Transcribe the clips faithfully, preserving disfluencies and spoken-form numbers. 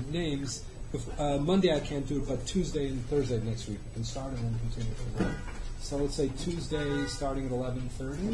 names. If, uh, Monday I can't do it, but Tuesday and Thursday next week we can start and then continue from there. So let's say Tuesday starting at eleven thirty,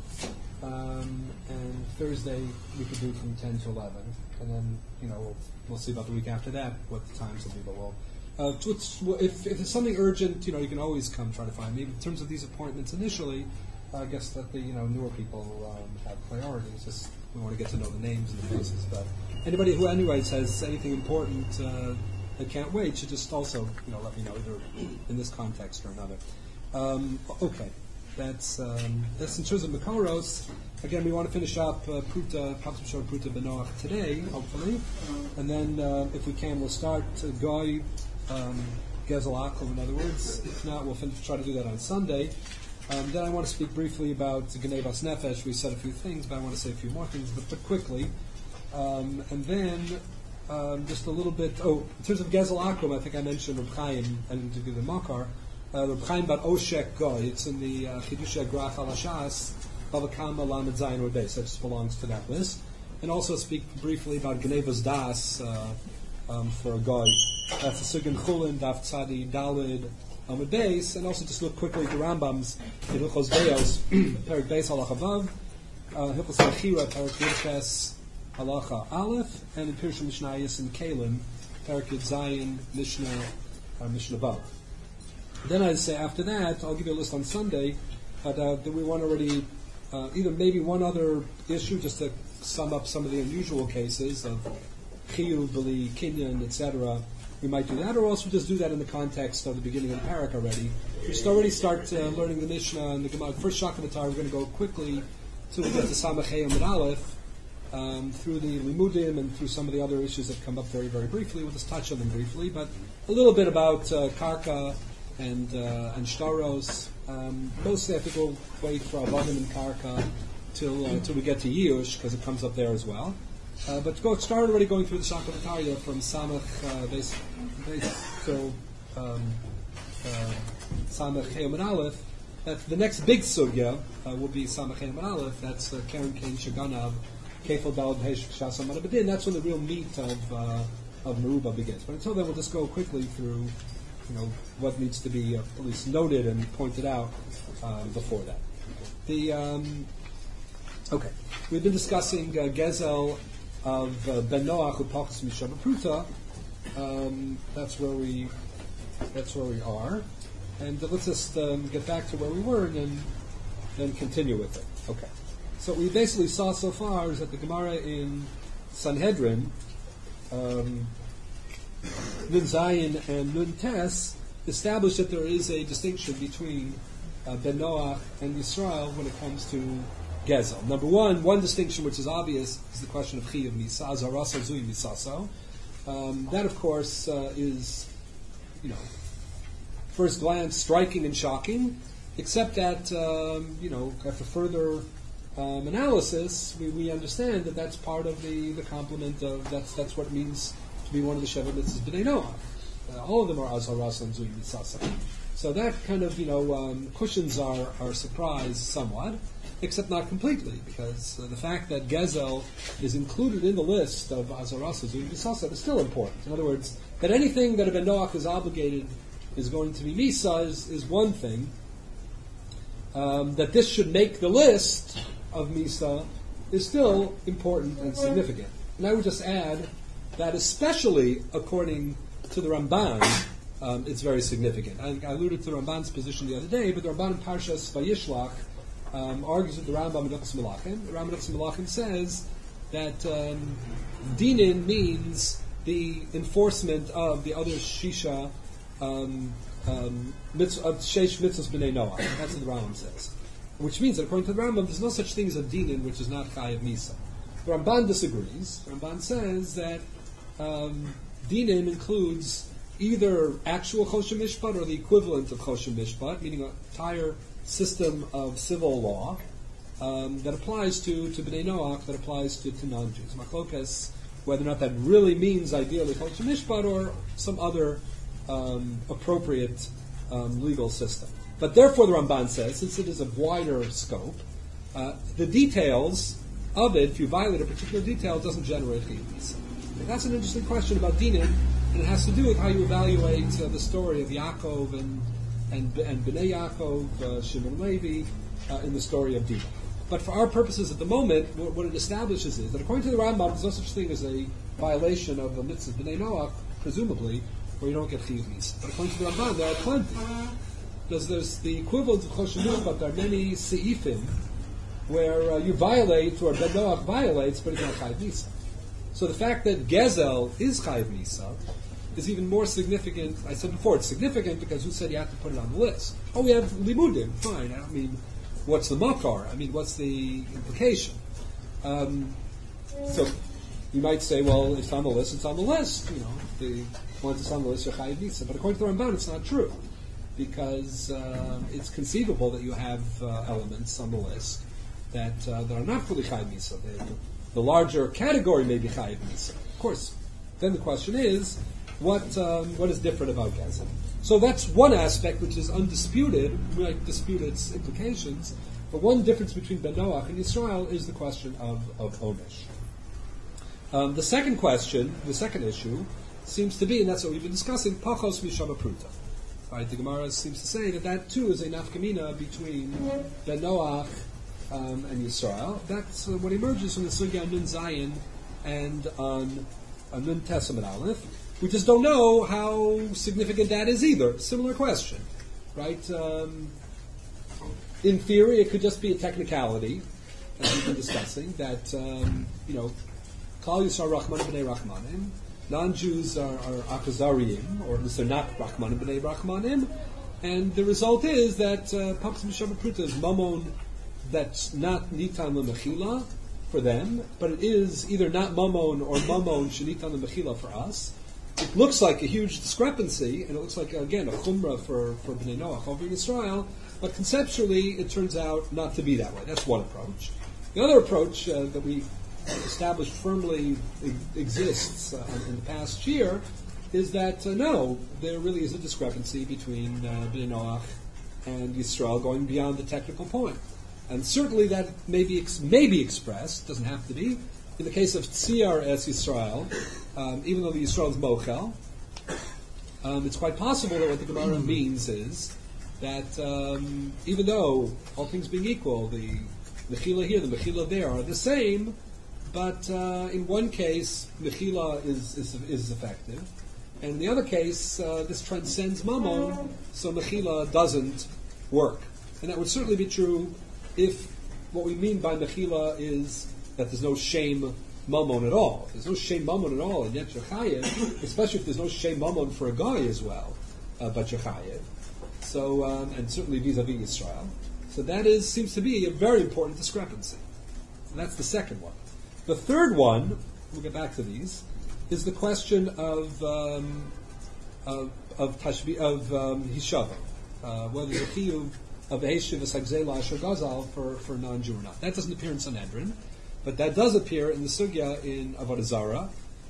um, and Thursday we could do from ten to eleven, and then you know we'll, we'll see about the week after that what the times will be. But we'll, uh, to, to, if, if it's something urgent, you know you can always come try to find me. In terms of these appointments initially, uh, I guess that the you know newer people um, have priority. It's just we want to get to know the names and the faces. But anybody who anyways has anything important uh, that can't wait should just also you know let me know either in this context or another. Um, okay, that's um, that's in terms of Makoros. Again, we want to finish up uh, Pruta, Pruta Pruta Benoach today, hopefully, and then uh, if we can, we'll start uh, Goy um, Gezel Akum. In other words, if not, we'll finish, try to do that on Sunday. Um, then I want to speak briefly about Genevas Nefesh. We said a few things, but I want to say a few more things, but, but quickly. Um, and then um, just a little bit. Oh, in terms of Gezel Akum, I think I mentioned Reb Chaim. I didn't do the Makar. Uh, Reb Chaim Bat Oshek Goy. It's in the Chidushei Grach Al Hashas, Bava Kama Lamed Zayin Rodei. So that just belongs to that list. And also speak briefly about Genevas Das uh, um, for a Goy. That's the Sugin Chulin, Daf Tzadi Dalid Amud Beis, and also just look quickly at the Rambams in Hilchos Beos, Perik Beis Halacha Vav, Hilchos Mechira, Perik Yudches Halacha Aleph, and in Pirush Mishnayos and Kalim, Perik Yud Zayin Mishnah uh, Mishnah Vav. Then I'd say after that, I'll give you a list on Sunday, but uh, do we want already uh, either maybe one other issue just to sum up some of the unusual cases of Chiyuv, B'li, Kinyan, et cetera. We might do that, or also just do that in the context of the beginning of the parak already. We should already start uh, learning the Mishnah and the Gemara. First Shakavatar, we're going to go quickly till we get to Samachei and Aleph, um, through the Limudim and through some of the other issues that come up very, very briefly. We'll just touch on them briefly, but a little bit about uh, Karka and uh, and Shtaros. Um, mostly, I think we'll wait for Avadim and Karka till uh, till we get to Yush, because it comes up there as well. Uh, but go start already going through the Shakavatarya from Samach uh, base, base, so um, uh, Samach Chayim and Aleph. That's the next big sugya uh, will be Samach Chayim and Aleph. That's uh, Karen Kain Shaganav Kefal Dalad Heish Shasam Adabadin. That's when the real meat of uh, of Meruba begins. But until then, we'll just go quickly through, you know, what needs to be uh, at least noted and pointed out uh, before that. The um, okay, we've been discussing uh, Gezel of uh, Ben Noach Upachas Misham Pruta. Um, that's where we that's where we are, and uh, let's just um, get back to where we were and then then continue with it. Okay. So what we basically saw so far is that the Gemara in Sanhedrin, um, Nun Zayin and Nun Tes, established that there is a distinction between uh, Ben Noach and Yisrael when it comes to Gezel. Number one, one distinction which is obvious is the question of Chiyuv Misa, Zarasa Zui Misaso. Um, that, of course, uh, is, you know, first glance striking and shocking, except that, um, you know, after further um, analysis, we, we understand that that's part of the, the complement of, that's that's what it means to be one of the Sheva Mitzvahs B'nai Noach. Uh, all of them are Zarasa and Zui Misasa. So that kind of, you know, um, cushions our, our surprise somewhat, except not completely, because uh, the fact that Gezel is included in the list of Azarasa Zui Misasa is still important. In other words, that anything that a Ben Noach is obligated is going to be Misa is, is one thing. Um, that this should make the list of Misa is still important and significant. And I would just add that especially according to the Ramban, um, it's very significant. I, I alluded to the Ramban's position the other day, but the Ramban in Parshas Vayishlach Um, argues with the Rambam in Hilchos Melachim. The Rambam in Hilchos Melachim says that um, dinin means the enforcement of the other shisha um, um, mitzvah, of sheish mitzvahs b'nei Noach. That's what the Rambam says. Which means that according to the Rambam, there's no such thing as a dinin which is not chayav misa. The Ramban disagrees. The Ramban says that um, dinin includes either actual choshen mishpat or the equivalent of choshen mishpat, meaning an entire system of civil law um, that applies to, to B'nai Noach, that applies to, to non-Jews. Machlokas, whether or not that really means ideally choshen mishpat or some other um, appropriate um, legal system. But therefore, the Ramban says, since it is a wider scope, uh, the details of it, if you violate a particular detail, it doesn't generate chiyuvs. Okay, that's an interesting question about dinim, and it has to do with how you evaluate uh, the story of Yaakov and and, and Bnei Yaakov, uh, Shimon Levi, uh, in the story of Dinah. But for our purposes at the moment, what, what it establishes is that according to the Rambam, there's no such thing as a violation of the mitzvah Bnei Noach, presumably, where you don't get chiyuv mitzvah. But according to the Rambam, there are plenty. Because there's the equivalent of choshenuch, but there are many seifim where uh, you violate, or Ben Noach violates, but it's not chayiv mitzvah. So the fact that Gezel is chayiv mitzvah is even more significant. I said before, it's significant because who said you have to put it on the list? Oh, we have limudim, fine. I don't mean, what's the makar? I mean, what's the implication? Um, so you might say, well, it's on the list, it's on the list. You know, the once it's on the list, you're chayiv mitzvah. But according to the Ramban, it's not true, because uh, it's conceivable that you have uh, elements on the list that uh, that are not fully chayiv mitzvah. The, the larger category may be chayiv mitzvah. Of course, then the question is, what um, what is different about Gezel? So that's one aspect which is undisputed. We might dispute its implications, but one difference between Ben Noach and Yisrael is the question of, of Onesh. Um, the second question, the second issue, seems to be, and that's what we've been discussing, Pachos Mishama Pruta. Right, the Gemara seems to say that that too is a nafkamina between Ben Noach um, and Yisrael. That's uh, what emerges from the Sugya on Nun Zayin and on, on Nun Tesam and Aleph. We just don't know how significant that is either. Similar question, right? Um, in theory, it could just be a technicality, as we've been discussing, that, um, you know, Klal Yisrael Rachman b'nei Rachmanim, non-Jews are, are Akazarim, or at least they're not Rachmanim b'nei Rachmanim, and the result is that Pachos Mishama Pruta is mamon that's not nitan l'mechila for them, but it is either not mamon or mamon shenitan l'mechila for us. It looks like a huge discrepancy, and it looks like, again, a chumrah for, for Bnei Noach over in Israel, but conceptually it turns out not to be that way. That's one approach. The other approach uh, that we established firmly e- exists uh, in the past year is that, uh, no, there really is a discrepancy between uh, Bnei Noach and Yisrael going beyond the technical point. And certainly that may be, ex- may be expressed, doesn't have to be. In the case of Tziyar as Yisrael, um, even though the Yisrael is Mochel, um, it's quite possible that what the Gemara means is that um, even though, all things being equal, the Mechila here, the Mechila there are the same, but uh, in one case, Mechila is, is, is effective, and in the other case, uh, this transcends Mammon, so Mechila doesn't work. And that would certainly be true if what we mean by Mechila is that there's no shame mammon at all. If there's no shame mammon at all, and yet you're chayiv, especially if there's no shame mammon for a guy as well, uh, but you're chayiv. So, um, and certainly vis-a-vis Israel. So that is seems to be a very important discrepancy. And that's the second one. The third one, we'll get back to these, is the question of um, of of, tashbi, of um, hishava, uh, whether the chiyuv of Eshiv Esagzela Asher Gazal for for non-Jew or not. That doesn't appear in Sanhedrin. But that does appear in the sugya in Avodah Zarah,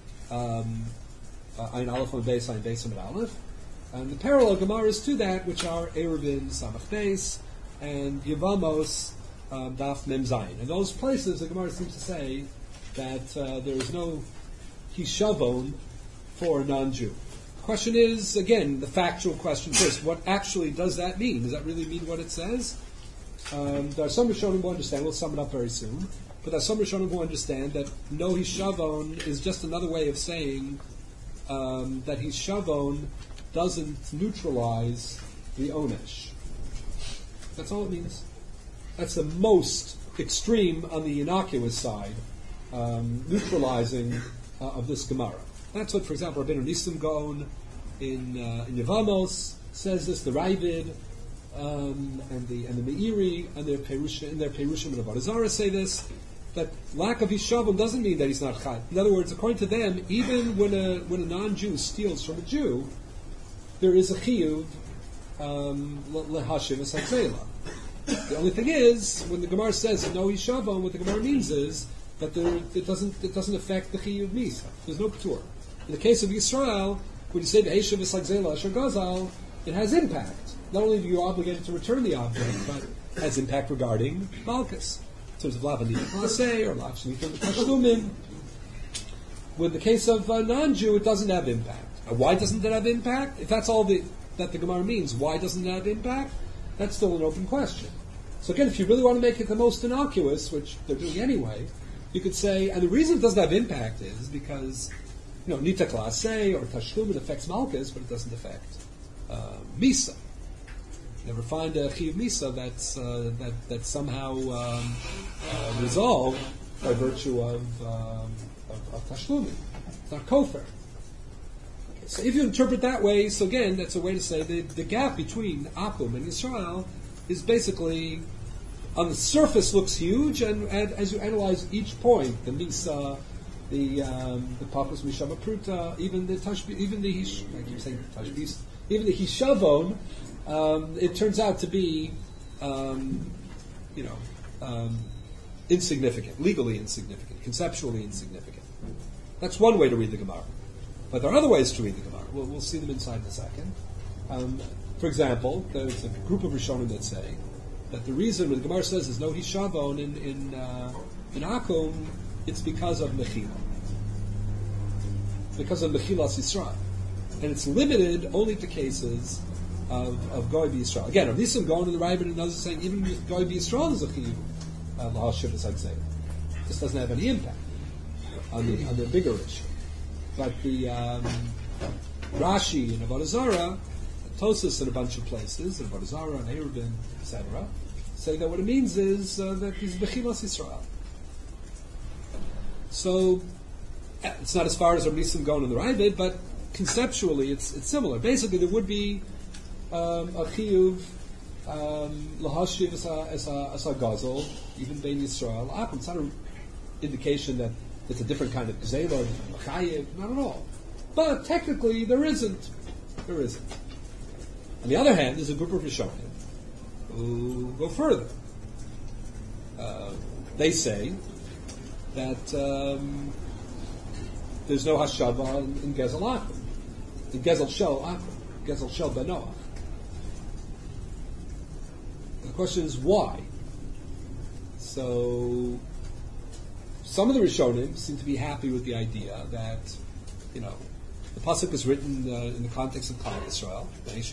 um, uh, Ein Aleph on Beis, Ein Beis and Aleph, and the parallel Gemaras to that, which are Eruvin Samach Beis and Yevamos um, Daf Mem Zayin. In those places, the Gemara seems to say that uh, there is no hishavon for a non-Jew. The question is, again, the factual question first: what actually does that mean? Does that really mean what it says? Um, there are some Rishonim who understand. We'll sum it up very soon. But there are some Rishonim who understand that no hishavon is just another way of saying um, that hishavon doesn't neutralize the onesh. That's all it means. That's the most extreme on the innocuous side, um, neutralizing uh, of this Gemara. That's what, for example, Rabbeinu Nissim Gaon in uh, in Yevamos says this. The Ravid um, and the and the Meiri and their Perushim in their Perushim and Avodah Zarah say this. That lack of hishavon doesn't mean that he's not chayv. In other words, according to them, even when a when a non-Jew steals from a Jew, there is a chiyuv lehashiv esagzela. The only thing is, when the Gemara says no hishavon, what the Gemara means is that there, it doesn't it doesn't affect the chiyuv misa. There's no p'tur. In the case of Yisrael, when you say the hashiv esagzela asher gazal, it has impact. Not only are you obligated to return the object, but it has impact regarding malchus. In terms of lavanit maseh or lachshnit tashlumim. with the case of a non-Jew, it doesn't have impact. And why doesn't it have impact? If that's all the, that the Gemara means, why doesn't it have impact? That's still an open question. So again, if you really want to make it the most innocuous, which they're doing anyway, you could say, and the reason it doesn't have impact is because, you know, Nita Klasei or Tashlum, it affects Malchus, but it doesn't affect uh, Misa. Never find a Chiyuv Misa that's, uh, that, that's somehow um, uh, resolved by virtue of, um, of, of Tashlumi. It's not Kofer. So if you interpret that way, so again, that's a way to say the, the gap between Akum and Yisrael is basically, on the surface looks huge, and, and as you analyze each point, the Misa, the um, the Papas Mishama Pruta, even the Tashbi, even the Hish, I keep saying Tashbis, even the Hishavon, um, it turns out to be, um, you know, um, insignificant, legally insignificant, conceptually insignificant. That's one way to read the Gemara. But there are other ways to read the Gemara. We'll, we'll see them inside in a second. Um, for example, there's a group of Rishonim that say that the reason when the Gemara says there's no Hishavon in in, uh, in Akum, it's because of Mechila. Because of Mechilas Yisrael. And it's limited only to cases of, of Goy B'Yisrael. Again, at least I'm going to the Rabbit and others saying even with Goy B'Yisrael is a Chiyuv, L'Hashiv as I'd say. This doesn't have any impact on the, on the bigger issue. But the um, Rashi in Avodah Zarah, Tosas in a bunch of places, in Avodah Zarah and Eruvin, et cetera, say that what it means is uh, that he's Bechilas Yisrael. So it's not as far as Rabbi Nissim going in the Ravid, but conceptually it's it's similar. Basically, there would be um, a chiyuv lahashiv as a as a as a gazel, even bein Yisrael. Akum. It's not an indication that it's a different kind of gzela, different machayev, not at all. But technically, there isn't. There isn't. On the other hand, there's a group of Rishonim who go further. Uh, they say that um, there's no hashava in, in Gezel Akum, in Gezel Shel Akum, Gezel Shel Benoach. The question is why. So some of the Rishonim seem to be happy with the idea that, you know, the pasuk is written uh, in the context of Klal Yisrael,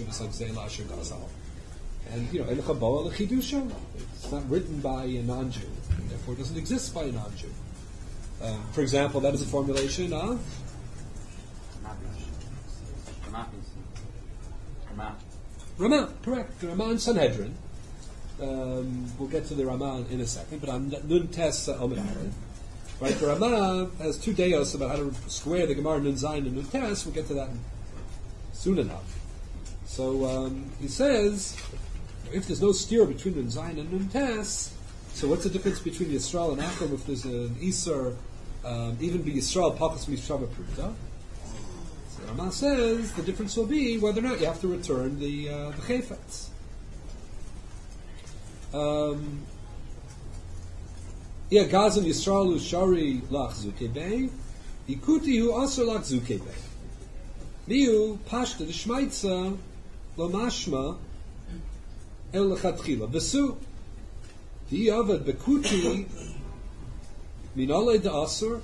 and you know, it's not written by a non-Jew, and therefore it doesn't exist by a non-Jew. Uh, for example, that is a formulation of Ramah, correct. The Ramah and Sanhedrin. Um, we'll get to the Ramah in a second, but on Nun Tes Amud Aleph. Right, the Ramah has two deos about how to square the Gemara Nun Zayin and Nun Tes. We'll get to that soon enough. So um, he says, if there's no steer between Nun Zayin and Nun Tes, so what's the difference between Yisrael and Akum if there's an Isser, um, even be Yisrael, Pachas Mishava Pruta? So Ramah says the difference will be whether or not you have to return the uh, the Chayfetz. Um, Yeah, Gazan Yisraelu Shari Lach Zukebe, Ikuti Hu Asr Lach Zukebe. Miu Pashta the Shmaitza Lo Mashma El Lechatchila. Vesu Di Avad Bekuti Minale de Asr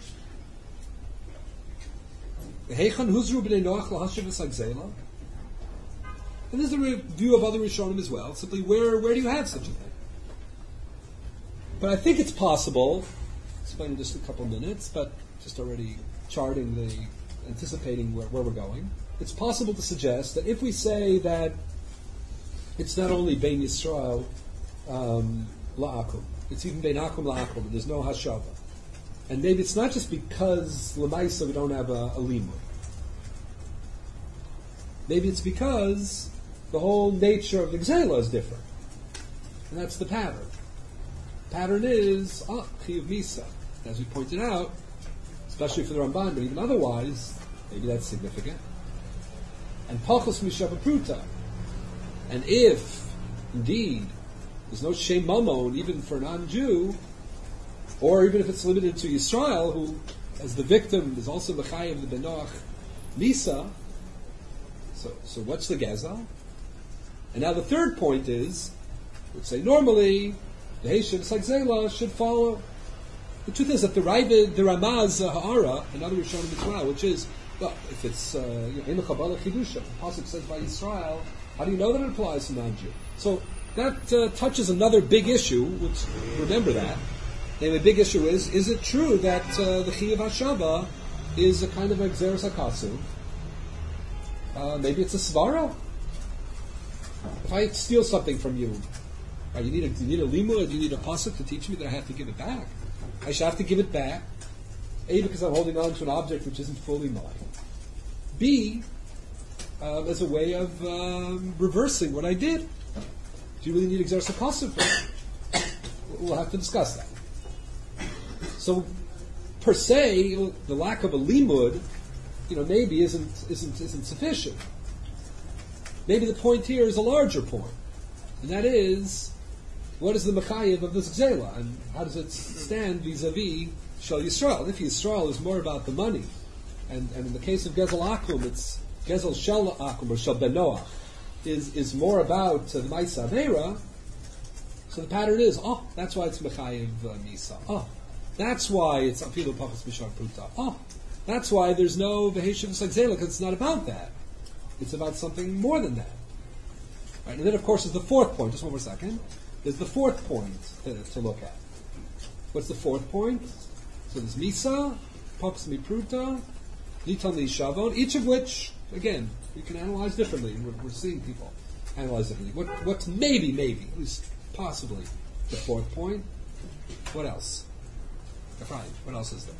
Heichan Huzru B'nei Noach Lahashiv Esagzela. And there's a review of other Rishonim as well. Simply, where where do you have such a thing? But I think it's possible, I'll explain in just a couple of minutes, but just already charting the, anticipating where, where we're going, it's possible to suggest that if we say that it's not only Bein Yisrael um, La'akum, it's even Bein Akum La'akum, and there's no Hashava. And maybe it's not just because L'maisa we don't have a, a limud. Maybe it's because the whole nature of the Gzela is different. And that's the pattern. Pattern is ah, Chiyuv Misa, as we pointed out, especially for the Ramban, but even otherwise, maybe that's significant. And Pachos Mishava Pruta. And if, indeed, there's no Shem Mamon, even for a non-Jew, or even if it's limited to Yisrael, who, as the victim, is also the Chayiv, the Benoach Misa, so, so what's the Gezel? And now the third point is, let's say normally, the Heishav Sagzela should follow The truth is that the Ravid, the Ramaz uh, Ha'ara, another Rishonim as well, which is, well, if it's uh, you know, in the Kabbalah Chidusha, the Pasuk says by Yisrael, how do you know that it applies to non-Jew? So that uh, touches another big issue, which, remember that. The big issue is, is it true that uh, the Chiyuv HaShava is a kind of a Gzeres HaKasu? Uh, maybe it's a Svara? If I steal something from you, right, you need a, you need a limud, you need a pasuk to teach me that I have to give it back. I should have to give it back, A, because I'm holding on to an object which isn't fully mine. B, um, as a way of um, reversing what I did. Do you really need Gzeres HaKasu for it? We'll have to discuss that. So, per se, the lack of a limud, you know, maybe isn't isn't isn't sufficient. Maybe the point here is a larger point, and that is, what is the Makayev of this Gzela, and how does it stand vis-a-vis Shel Yisrael? If Yisrael is more about the money, and, and in the case of Gezel Akum, it's Gezel Shel Akum, or Shel Ben Noach, is, is more about uh, the Maisa Aveira, so the pattern is, oh, that's why it's Makayev uh, Misa. Oh, that's why it's Afilu Pachas Mishar Pruta. Oh, that's why there's no Veheshiv Gzela, because it's not about that. It's about something more than that. Right, and then, of course, is the fourth point. Just one more second. There's the fourth point to, to look at. What's the fourth point? So there's Misa, Pax Mipruta, Nitan Li Shavon, each of which, again, we can analyze differently. We're, we're seeing people analyze differently. What, what's maybe, maybe, at least possibly, the fourth point? What else? Ephraim, what else is there?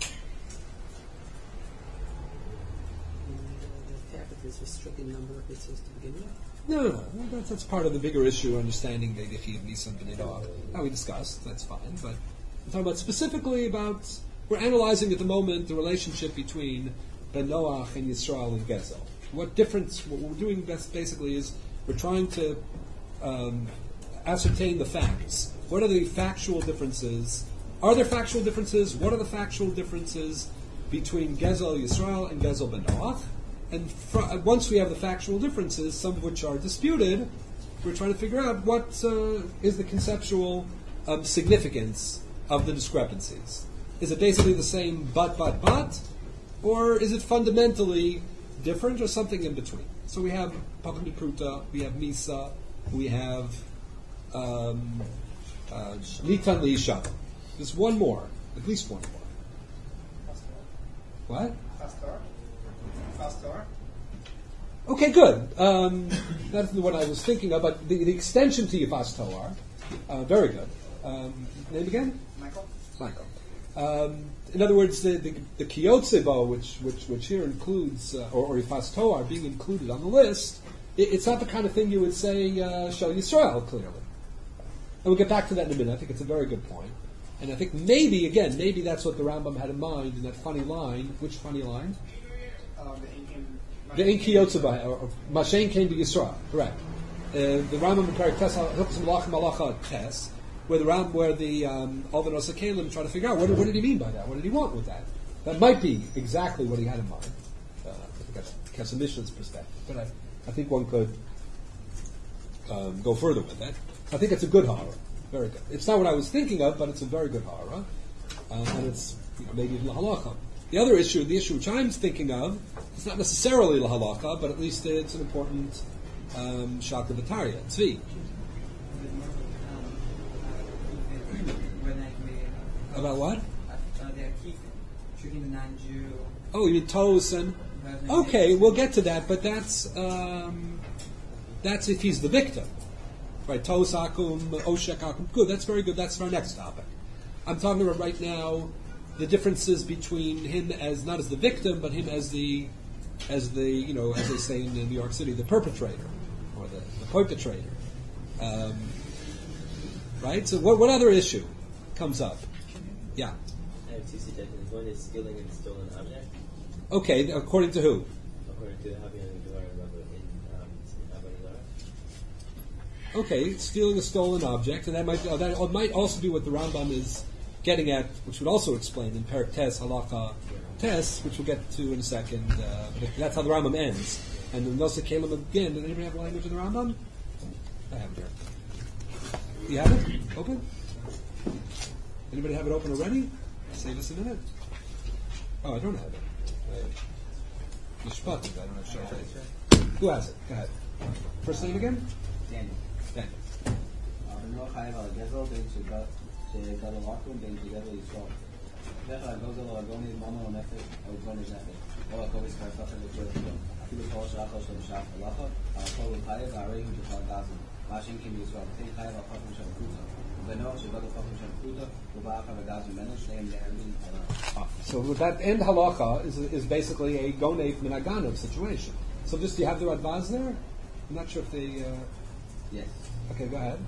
This restricted number of mitzvahs to begin with? No, no, no. That's, that's part of the bigger issue, understanding the Yechi of Nisan B'nai Noach. Now we discussed, that's fine. But we're talking about specifically about, we're analyzing at the moment the relationship between Ben Noach and Yisrael and Gezel. What difference, what we're doing best basically is we're trying to um, ascertain the facts. What are the factual differences? Are there factual differences? What are the factual differences between Gezel Yisrael and Gezel Ben Noach? And fr- once we have the factual differences, some of which are disputed, we're trying to figure out what uh, is the conceptual um, significance of the discrepancies. Is it basically the same but, but, but? Or is it fundamentally different or something in between? So we have Pachas Mipruta, we have Misa, we have um, uh, Nitan Li Shavon. There's one more, at least one more. What? Okay, good. Um, that's what I was thinking of, but the, the extension to Yifas Toar, uh, very good. Um, name again? Michael. Michael. Um, in other words, the, the, the Kiyotzebo, which, which, which here includes, uh, or, or Yifas Toar being included on the list, it, it's not the kind of thing you would say, uh, Shel Yisrael, clearly. And we'll get back to that in a minute. I think it's a very good point. And I think maybe, again, maybe that's what the Rambam had in mind in that funny line. Which funny line? Uh, The Inki Yotzabah, or Mashen came to Yisrael, correct. Uh, the Rambam in Perek Tes, Hilchos Malachim Malacha Tes, where the Ram, where the um, Alvin Osa Kalim try to figure out what, what did he mean by that? What did he want with that? That might be exactly what he had in mind. Uh, I think that's Kesamishn's perspective, but I, I think one could um, go further with that. I think it's a good hara, very good. It's not what I was thinking of, but it's a very good hara, uh, and it's you know, maybe even halacha. The other issue, the issue which I'm thinking of, it's not necessarily la halakha, but at least it's an important um, shak of Ataria, tzvi. About what? Treating the non-Jew. Oh, you mean tos and... Okay, we'll get to that, but that's um, that's if he's the victim. Right, tos akum, oshek akum. Good, that's very good, that's our next topic. I'm talking about right now the differences between him as not as the victim, but him as the, as the you know, as they say in New York City, the perpetrator or the, the perpetrator. Um, right. So, what what other issue comes up? Yeah. I have two suggestions. One is stealing a stolen object. Okay. According to who? According to Habi and Gemara in Abba Zarah. Okay, stealing a stolen object, and that might oh, that might also be what the Rambam is getting at, which would also explain in Perek Tes, Halakha Tes, which we'll get to in a second. Uh, but that's how the Rambam ends. And the Nosa Kalim again. Did anybody have a language in the Rambam? I have it here. You have it open? Anybody have it open already? Save us a minute. Oh, I don't have it. Mishpat, I don't have Shofet. Who has it? Go ahead. First name again? Daniel. Daniel. ולא חייב על הגזל בין שגדל לקום בין שגדל ישרוד. בדרך כלל גוזל או הגוני מונו או נפש או גוני נפש. או הקובץ כרפחה לקרוא אותו. אפילו כל שעה כל שלום שעה ולחת, על הכל הוא חייב והרי הוא בכלל גזל. מה שאם כן בישראל, תן חייב על חכם של פרוטה. ובנוח שגדל חכם של פרוטה, הוא בא אחר וגזל ממנו, שניהם נהרגים עליו. So with that end halacha is is basically a gonev minaganav situation. So just do you have the Radbaz there? I'm not sure if they. Uh, Yes. okay, go ahead.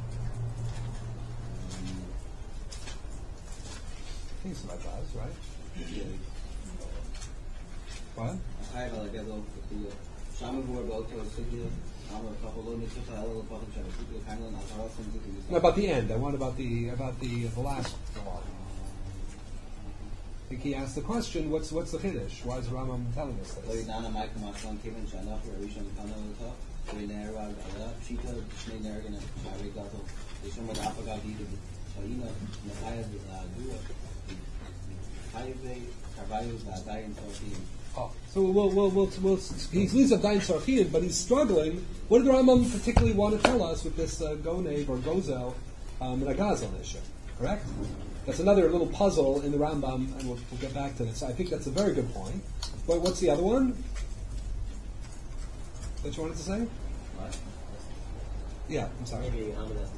I think it's the Radbaz, right? What? חייב על הגזל וכו'. שם הוא באותו סוגיה, אבל ככה לא נצטרך על הפחד של הפרוטה, כאן על הרסם זה No, about the end. I want about the about the the last one. I think he asked the question, what's what's the Chiddush? Why is Rambam telling us לא this? ידענה מייקל מאסלון כיוון שאנחנו הראשון קנו אותו ונהרג עליו פשיטה שני נהרגים שערי גזל יש שם אף אגב ידע שהיינו נחייב להגוע חייב קרביו ועדיין צורכים Oh, so we'll, we'll, we'll, we'll, he leaves up Dain Sarchian, but he's struggling. What did the Rambam particularly want to tell us with this uh, Gonev or Gozel um, and a Gazel issue? Correct? That's another little puzzle in the Rambam, and we'll, we'll get back to this. I think that's a very good point. What, what's the other one that you wanted to say? What? Yeah, I'm sorry. Maybe Amadas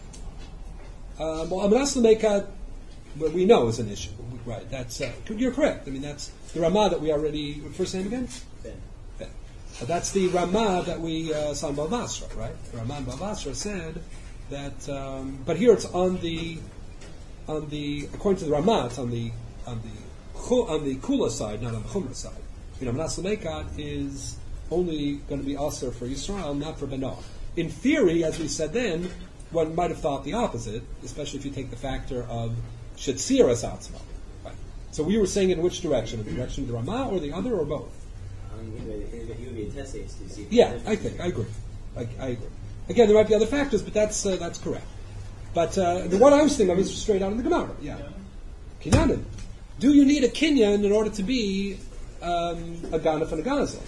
Nekat. Uh, well, Amadas Lemekat, what we know is an issue. Right, that's, uh, you're correct. I mean, that's the Ramah that we already, first name again? Ben. Ben. Uh, that's the Ramah that we uh, saw in Bavasra, right? The Ramah in Bavasra said that, um, but here it's on the, on the, according to the Ramah, it's on the, on the, chu, on the Kula side, not on the Chumrah side. You know, Manas Lemekat is only going to be Aser for Yisrael, not for Benoah. In theory, as we said then, one might have thought the opposite, especially if you take the factor of Shetziras Atzma. Right. So we were saying in which direction? The direction of the Ramah or the other or both? Um, he would, he would be a test case to see. Yeah, I think, I agree. I, I agree. Again, there might be other factors, but that's uh, that's correct. But uh, the one I was thinking of is straight out of the Gemara. Yeah. Kinyanim. Do you need a kinyan in order to be um, a ganef and a gazel?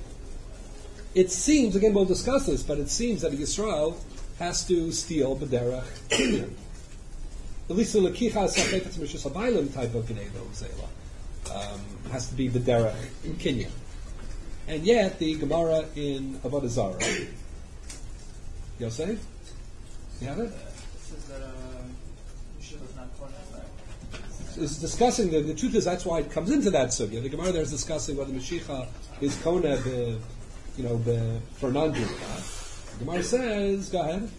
It seems, again we'll discuss this, but it seems that Yisrael has to steal b'derech kinyan. At least the lekicha safetz mishus habaylim type of gneva uzela um, has to be b'derech kinyan. And yet the Gemara in Avodah Zarah, Yosef, you have it? Says that Yeshiva is not torn out. Is discussing the, the truth is that's why it comes into that sugya. The Gemara there is discussing whether Mashiach is kona be, you know, be, for non-Jew. The Gemara says, go ahead.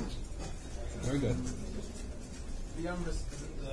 Very good. The Yom is the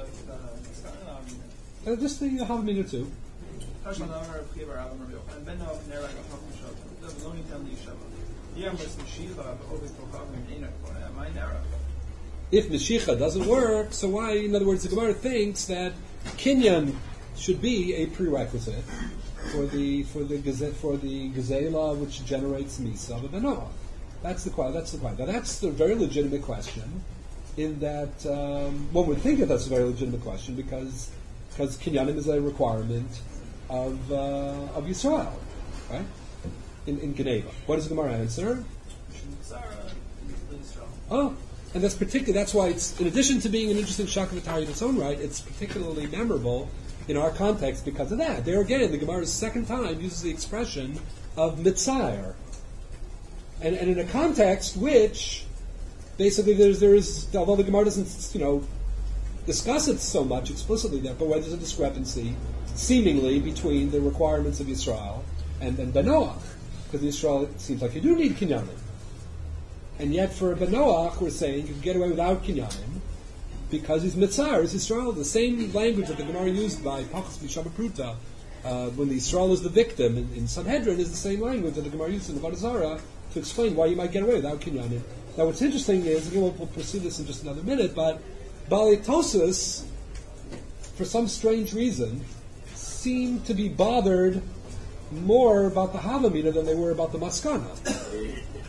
the Uh, just the uh, half a minute or two. Hashem Amar of Chivar Abba Rabbi and Ben of Nerag of Hakum Shabbat. The Loni Tam Yeshiva. The Yom is Mashiach of Ovid Tochav and Enoch. My Nerag. If Mashiach doesn't work, so why? In other words, the Gemara thinks that kinyan should be a prerequisite for the for the gazette for the gazela which generates misa v'benoah. That's the que- that's the question. Now that's the very legitimate question. In that um, one would think that that's a very legitimate question because because kinyanim is a requirement of uh, of Yisrael, right? In in Geneva. What does the Gemara answer? Sarah, Israel. Oh, and that's particular. That's why it's, in addition to being an interesting shakavatari in its own right, it's particularly memorable in our context because of that. There again, the Gemara's second time uses the expression of mitzayir, and and in a context which basically there's there is although the Gemara doesn't you know discuss it so much explicitly there, but where there's a discrepancy seemingly between the requirements of Yisrael and and Benoach, because in Yisrael it seems like you do need kinyanim. And yet for Benoach, we're saying you can get away without kinyanim because he's mitzar, he's Yisrael. The same language that the Gemara used by Pachas V'Shabbat Pruta uh, when the Yisrael is the victim in, in Sanhedrin is the same language that the Gemara used in the Avodah Zarah to explain why you might get away without kinyanim. Now what's interesting is, again we'll, we'll pursue this in just another minute, but Baalei Tosas, for some strange reason, seem to be bothered more about the Havamina than they were about the Maskana.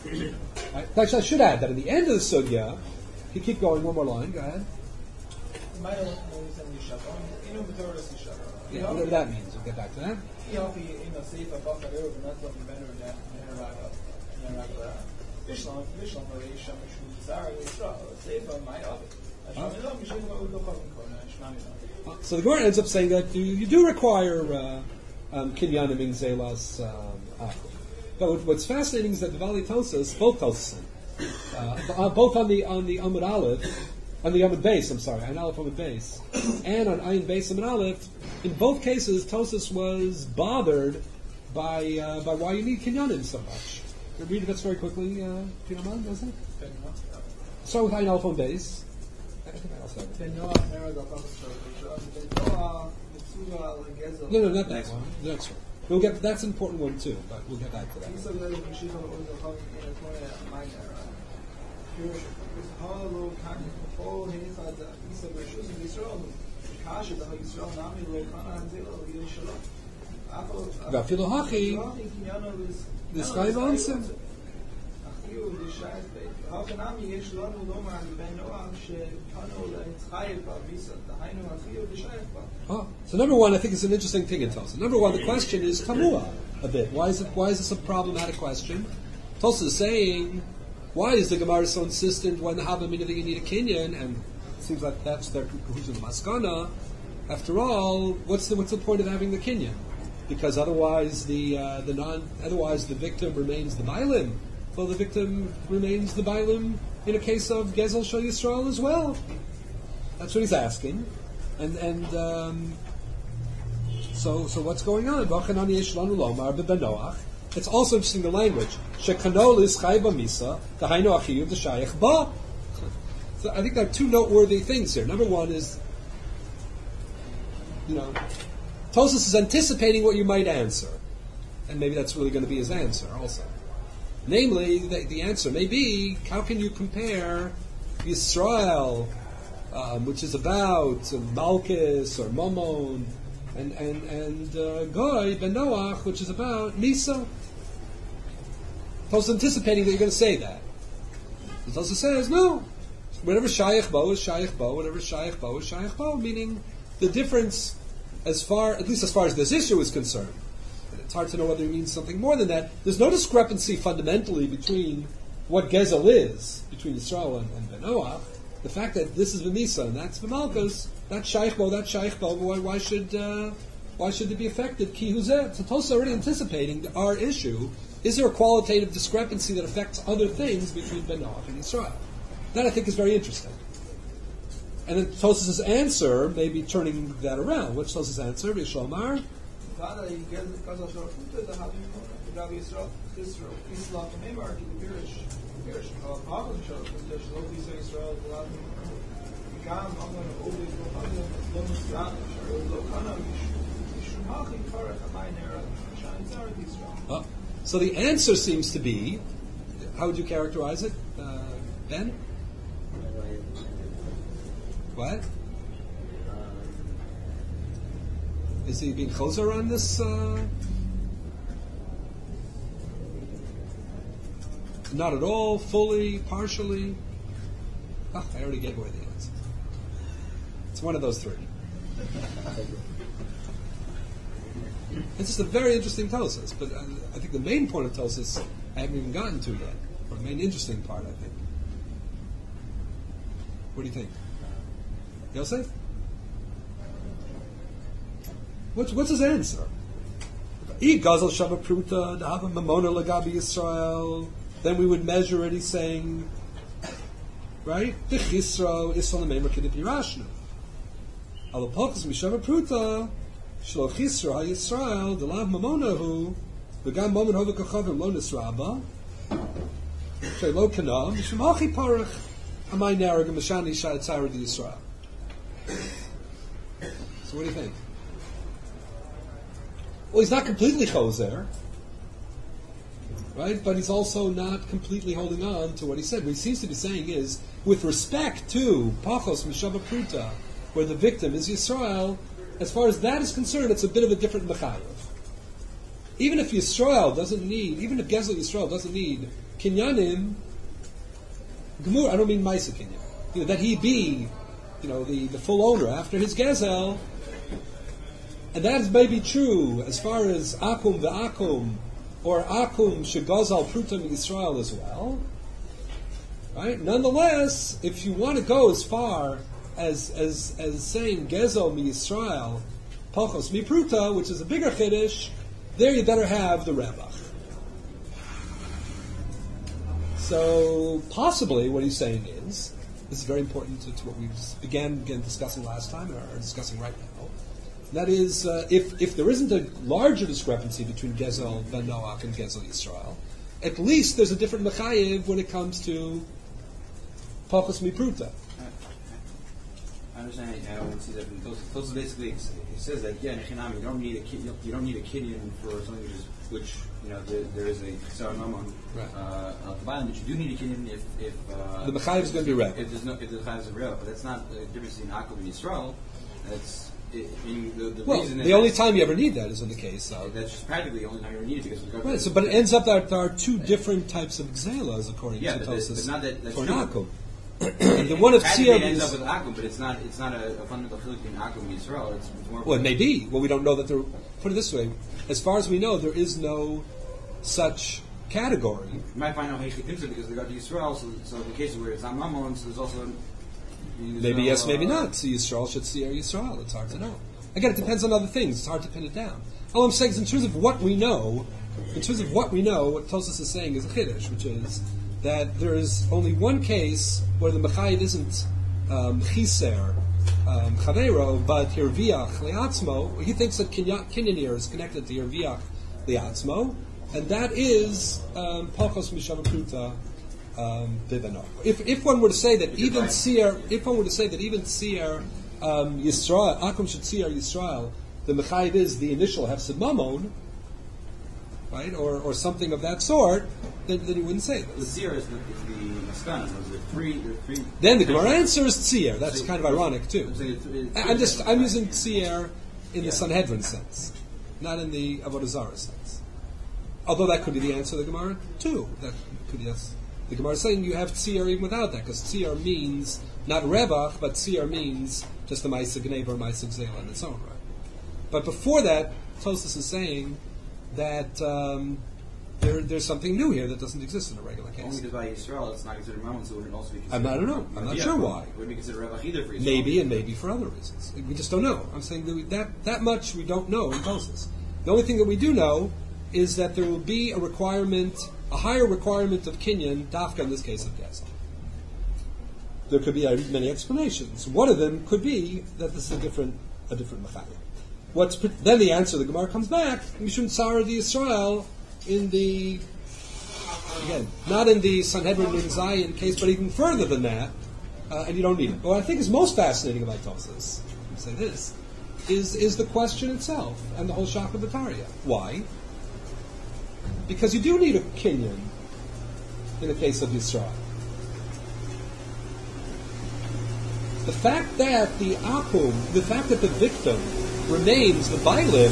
Right? Actually, I should add that at the end of the sugya, you keep going one more line. Go ahead. my own is in Yishava. You know, the Torah is Yishava. Yeah, whatever that means. We'll get back to that. Yafi in the safe of Bakar, not the better than Neraga. Neraga. Vishlam, Vishlam, Marisha, Mishum, Zara, Yisrael, safe of my office. So the Gemara ends up saying that you, you do require uh, um, kinyanim in zelas um, achur. But what, what's fascinating is that the Valley tells us, both tells us, uh, both on the on the Amud Aleph, on the Amud Beis, I'm sorry, on Aleph Amud Beis, and on Ayin Beis Amud Aleph, in both cases, Tosas was bothered by uh, by why you need kinyanim so much. Read that very quickly, uh, if you don't mind, doesn't it? Start with Ayin Aleph Amud Beis. No, no, not that one. The next one. We'll get that's an important one too, but we'll get back to that. Vafilu hachi, this guy wants him. Oh, so number one, I think it's an interesting thing in Tulsa. Number one, the question is tamua a bit. Why is it? Why is this a problematic question? Tulsa is saying, why is the Gemara so insistent when the Havamina that you need a kinyan? And it seems like that's their conclusion, the maskana. After all, what's the what's the point of having the kinyan? Because otherwise, the uh, the non otherwise the victim remains the bailim. Well, the victim remains the bailim in a case of Gezel Shal Yisrael as well. That's what he's asking. And and um, so so what's going on? It's also interesting the language. Shekanol is chayba misa, kahainu achiyu d'shayich ba. So I think there are two noteworthy things here. Number one is, you know, Tosas is anticipating what you might answer, and maybe that's really going to be his answer also. Namely, the, the answer may be, how can you compare Yisrael, um, which is about uh, Malchus or Mammon, and and and uh, Goy ben Noach, which is about Misa? Tosas anticipating that you're going to say that. Tosas says no. Whatever Shayach Bo is Shayach Bo. Whatever Shayach Bo is Shayach Bo. Meaning the difference, as far at least as far as this issue is concerned. It's hard to know whether it means something more than that. There's no discrepancy fundamentally between what Gezel is, between Yisrael and, and Ben Noach. The fact that this is V'misa and that's V'malchus, that's Shaykh Bo, that's Shaykh Bo, why, why should uh, why should it be affected? Ki Huzeh. So Tosafos already anticipating our issue. Is there a qualitative discrepancy that affects other things between Ben Noach and Yisrael? That I think is very interesting. And then Tosafos' answer may be turning that around. What's Tosafos' answer? Yishlomar. Oh, so the answer seems to be, how would you characterize it, uh, Ben? What? Is he being choser on this? Uh, not at all, fully, partially? Oh, I already gave away the answer. It's one of those three. It's just a very interesting Tosafos, but I, I think the main point of Tosafos I haven't even gotten to yet, or the main interesting part, I think. What do you think? Yosef? What's, what's his answer? Then we would measure it, he's saying, right? The Chisro is on the Meimer Kedip Yerashnu. Alapokos Mishava Pruta, Shlo Chisro HaYisrael, Delav Mamonahu, V'gam Momon Hova Kachavim Lo Nisraba, Shelo Kana, Mishum Hachi Parach, Amay Narag, Mashani Shad Tzara Di Yisrael. So what do you think? Well, he's not completely choser, right? But he's also not completely holding on to what he said. What he seems to be saying is, with respect to Pachos Mishava Pruta, where the victim is Yisrael, as far as that is concerned, it's a bit of a different mechayev. Even if Yisrael doesn't need, even if Gezel Yisrael doesn't need kinyanim, Gemur, I don't mean Maisa kinyan, you know, that he be you know, the, the full owner after his gezel, and that is maybe true as far as akum ve'akum, or akum shegazal prutam Yisrael as well. Right? Nonetheless, if you want to go as far as as as saying gezel mi Yisrael, pachos mi pruta, which is a bigger chiddush, there you better have the rebach. So possibly what he's saying is, this is very important to, to what we began again discussing last time and are discussing right now. That is, uh, if if there isn't a larger discrepancy between Gezel ben Noach and Gezel Yisrael, at least there's a different mechayev when it comes to pachos mi pruta. I understand how one sees that. Those basically it says that yeah, nechinam, you don't need a kid, you don't need a kinyan for something which is which you know there, there is a ksar mamon Right. uh, al kabalim, but you do need a kinyan if if uh, The mechayev is going to be red. if there's no if the mechayev is red, but that's not the difference between Akum and Yisrael. That's it, I mean, the, the Well, reason the that only that's, time you ever need that is in the case of. that's just practically the only time you ever need it because of the Right, so, but it ends up that there are two different types of gzelas according yeah, to but, the, Tosfos but not that that's for true. an akum. And the one of Practically Tzir it ends is, up with Akum, but it's not it's not a, a fundamental chiluk between Akum and Yisrael. It's more. well, it may be. Well, we don't know that there. Put it this way: as far as we know, there is no such category. You might find out Heichitim because they got to Yisrael, so, so in the cases where it's not Mammon, so there's also. Maybe Yisrael, yes, maybe uh, not. So Yisrael should see or Yisrael. It's hard to know. Again, it depends on other things. It's hard to pin it down. All I'm saying is, in terms of what we know, in terms of what we know, what Tosfos is saying is a chiddush, which is that there is only one case where the mechayev isn't um, chiser, um, chavero, but hirviach liatzmo. He thinks that kinyan kinyanir is connected to hirviach liatzmo, and that is um, pachos mishavakruta um, bivano. If if one were to say that even seer, if one were to say that even seer um, Yisrael, akum should seer Yisrael, the mechayev is the initial hefsed mamon, right, or or something of that sort, then, then you wouldn't say The this. seer is the, is the maskana. Those are three. There are three. Then the Gemara answer is tzir. That's kind of ironic too. I'm saying it's- it's- I- I'm just I'm using tzir in Yeah. the Sanhedrin sense, not in the Avodah Zarah sense. Although that could be the answer of the Gemara too. That could yes. The Gemara is saying you have tzir even without that because tzir means not rebach, but tzir means just the ma'aseh gneva or ma'aseh gzela in its own right. But before that, Tosfos is saying that um, there, there's something new here that doesn't exist in a regular Only case. because by Yisrael it's not considered Mammon, so it would also be I'm considered. not- I don't know. I'm not Yeah, sure it why. Wouldn't be considered Rebach either for Yisrael. Maybe and maybe for other reasons. We just don't know. I'm saying that we, that, that much we don't know in Tosfos. The only thing that we do know is that there will be a requirement, a higher requirement of kinyan, dafka in this case of Gezel. There could be uh, many explanations. One of them could be that this is a different, a different mechanic. What's pre- then the answer? The Gemara comes back. Mishum Tzara di Yisrael in the again not in the Sanhedrin in Zion case, but even further than that, uh, and you don't need it. But what I think is most fascinating about Tosfos, I'll say this, is is the question itself and the whole Shaka Bataria. Why? Because you do need a kinyan in the case of Yisrael. The fact that the akum, the fact that the victim remains the bailim,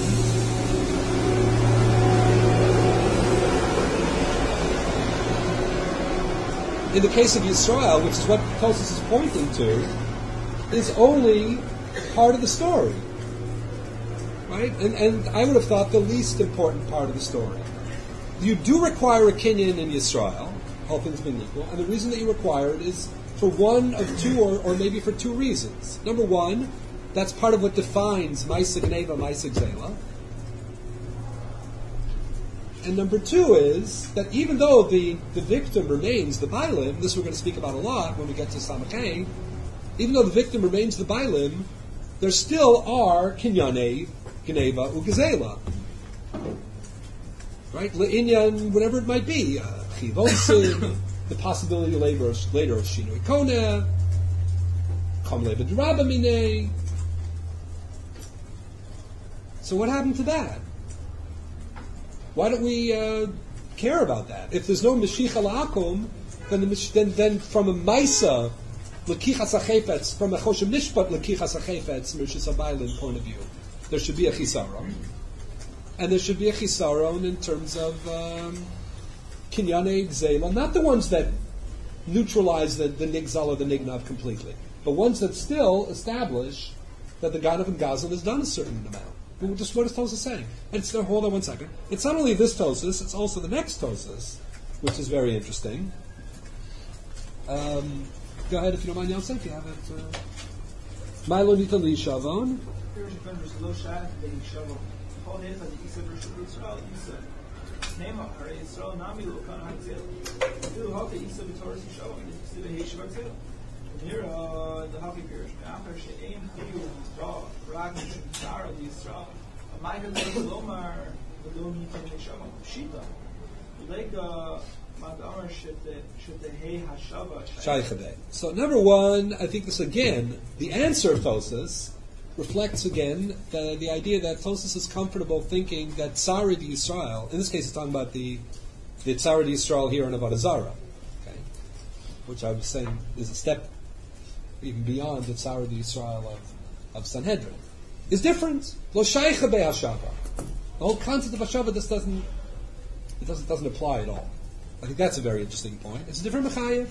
in the case of Yisrael, which is what Tosfos is pointing to, is only part of the story. Right? And, and I would have thought the least important part of the story. You do require a kinyan in Yisrael, all things being equal, and the reason that you require it is for one of two, or, or maybe for two reasons. Number one, that's part of what defines Maisa Gneva, Maisa Gzela. And number two is that even though the, the victim remains the Bailim, this we're going to speak about a lot when we get to Samachay, even though the victim remains the Bailim, there still are Kinyane, Gneva, Ugazela. Right? Le'inyan, whatever it might be. Uh, Chivosin, the possibility later, later of Shinoi Koneh, Kam Leva D'Rabba Minei. So what happened to that? Why don't we uh, care about that? If there's no Mashiach La'akum, then, the, then, then from a Maisa, L'kichas HaChefetz, from a Choshem Nishpat L'kichas HaChefetz, Mershis HaBailin point of view, there should be a Chisaron. And there should be a Chisaron in terms of um, Kinyane Gzela, not the ones that neutralize the, the Nigzal or the Nignav completely, but ones that still establish that the Ganav and Gazel is done a certain amount. But just what is Tosas saying? And it's there. Hold on one second. It's not only this Tosas; it's also the next Tosas, which is very interesting. Um, go ahead, if you don't mind, Yosef. You have it. uh, Milo nita li shavon. Here's your vendors, low shot, they shovel. All days like the Isa versus Israel, Isa. Name up, Hare Israel, Nami, Lukan, Hatzil. Do Haka Isa Vitoris show, and it's the Haitian Hatzil. Here, uh, the Happy Period, after she aimed Hiyu, Draw, Ragnish, Sarah, the Israel. A Michael Lomar, the Loni Ken Shovel, Shita. Like, uh, Montgomery should the should the Hey Hashava. Shaychadeh. So number one, I think this again, the answer of Tosas reflects again the, the idea that Tosas is comfortable thinking that Tzara di Yisrael, in this case it's talking about the the Tzara di Yisrael here in Avodah Zarah, okay, which I was saying is a step even beyond the Tzara di Yisrael of, of Sanhedrin, is different. Lo Shaycha be Hashava. The whole concept of Hashava just doesn't it doesn't doesn't apply at all. I think that's a very interesting point. It's a different Mechayev.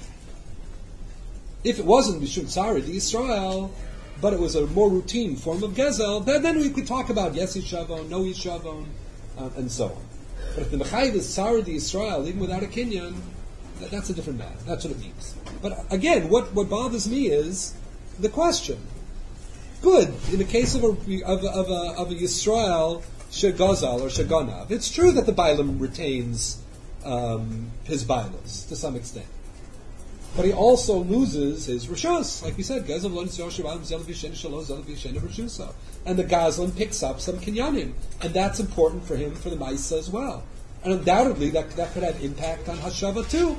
If it wasn't Mishum Tzara di Yisrael, but it was a more routine form of Gezel, then, then we could talk about yes Yishavon, no Yishavon, uh, and so on. But if the Mechayev is Tzara di Yisrael, even without a Kinyan, that, that's a different matter. That's what it means. But again, what, what bothers me is the question. Good, in the case of a, of a, of a, of a Yisrael, Shegazal or Sheganav, it's true that the Bailam retains um, his Bailas to some extent. But he also loses his Rishos, like we said, Gezel lo Yisrael Shabbatim Zelav Yishen Shaloz Zelav Yishen Rishusa. And the Gazlan picks up some Kinyanim. And that's important for him for the Maisa as well. And undoubtedly that, that could have impact on Hashava too.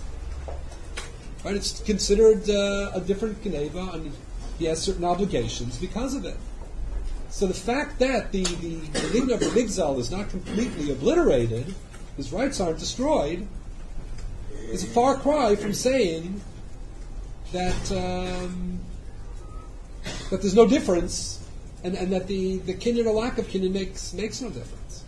Right? It's considered uh, a different Geneva, and he has certain obligations because of it. So the fact that the the, the Ligna of Migzal is not completely obliterated, his rights aren't destroyed, is a far cry from saying that um, that there's no difference, and, and that the, the kinyan or lack of kinyan makes makes no difference.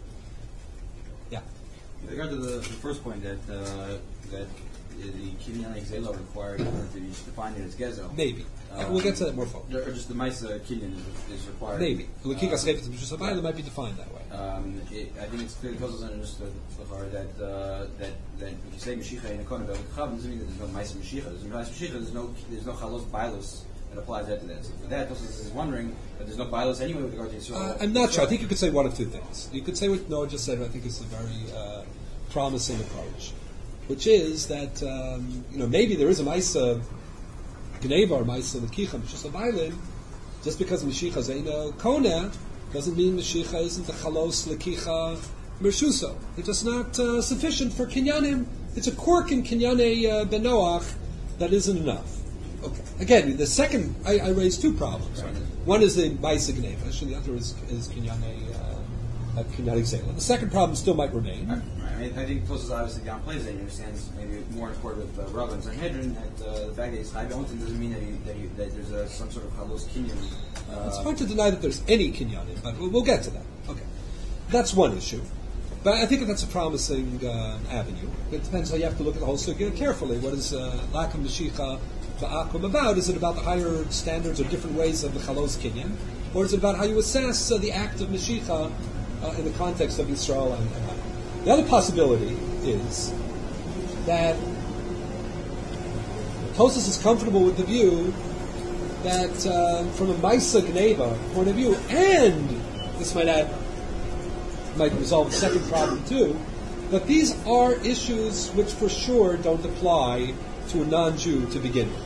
Yeah. With regard to the, the first point that uh, that the kinyan exela required in order to be defined as gezel. Maybe. Um, we'll get to that more fully. Or just the Maisa kinyan is, is required. Maybe. The Kikas Uh, Chayfetz It might be defined that way. Um, it, I think it's clearly puzzles understood that uh, that that if you say Mashiach in a Kohen Be'Chav, doesn't mean that there's no Maisa Mashiach. There's no Maisa Mashiach. There's no there's no Chalos Bailos that applies that to that. So for that, Tosfos is wondering that there's no Bailos anyway with regard to Yisrael. Uh, I'm not sure. I think you could say one of two things. You could say what Noah just said, and I think it's a very uh, promising approach, which is that um, you know maybe there is a Maisa Gneva or Maisa Lekicha Mishus Abaylim, just because Mashiach is a Kona doesn't mean Mashiach isn't a Chalos Lekicha Mershuso. It's just not uh, sufficient for Kinyanim. It's a quirk in Kinyane uh, Benoach that isn't enough. Okay. Again, the second, I, I raised two problems. Right? One is the Maisa Gneva, and the other is, is Kinyane uh, Kinyane Zela. The second problem still might remain. Right. I, I think Tosfos obviously downplays it. He understands maybe more in accord with uh, Rav and Sanhedrin that uh, the fact that he's Chai Be'ontin doesn't mean that, he, that, he, that there's uh, some sort of Chalos Kinyan. Uh, it's hard to deny that there's any Kinyanim, but we'll, we'll get to that. Okay. That's one issue. But I think that that's a promising uh, avenue. It depends how you have to look at the whole sugya carefully. What is uh, Lakum Mashicha Va'akum about? Is it about the higher standards or different ways of the Chalos Kinyan? Or is it about how you assess uh, the act of Mashicha uh, in the context of Yisrael and, and Hanukkah? The other possibility is that Tosfos is comfortable with the view that uh, from a Maisa Gneva point of view, and this might add, might resolve the second problem too, but these are issues which for sure don't apply to a non-Jew to begin with.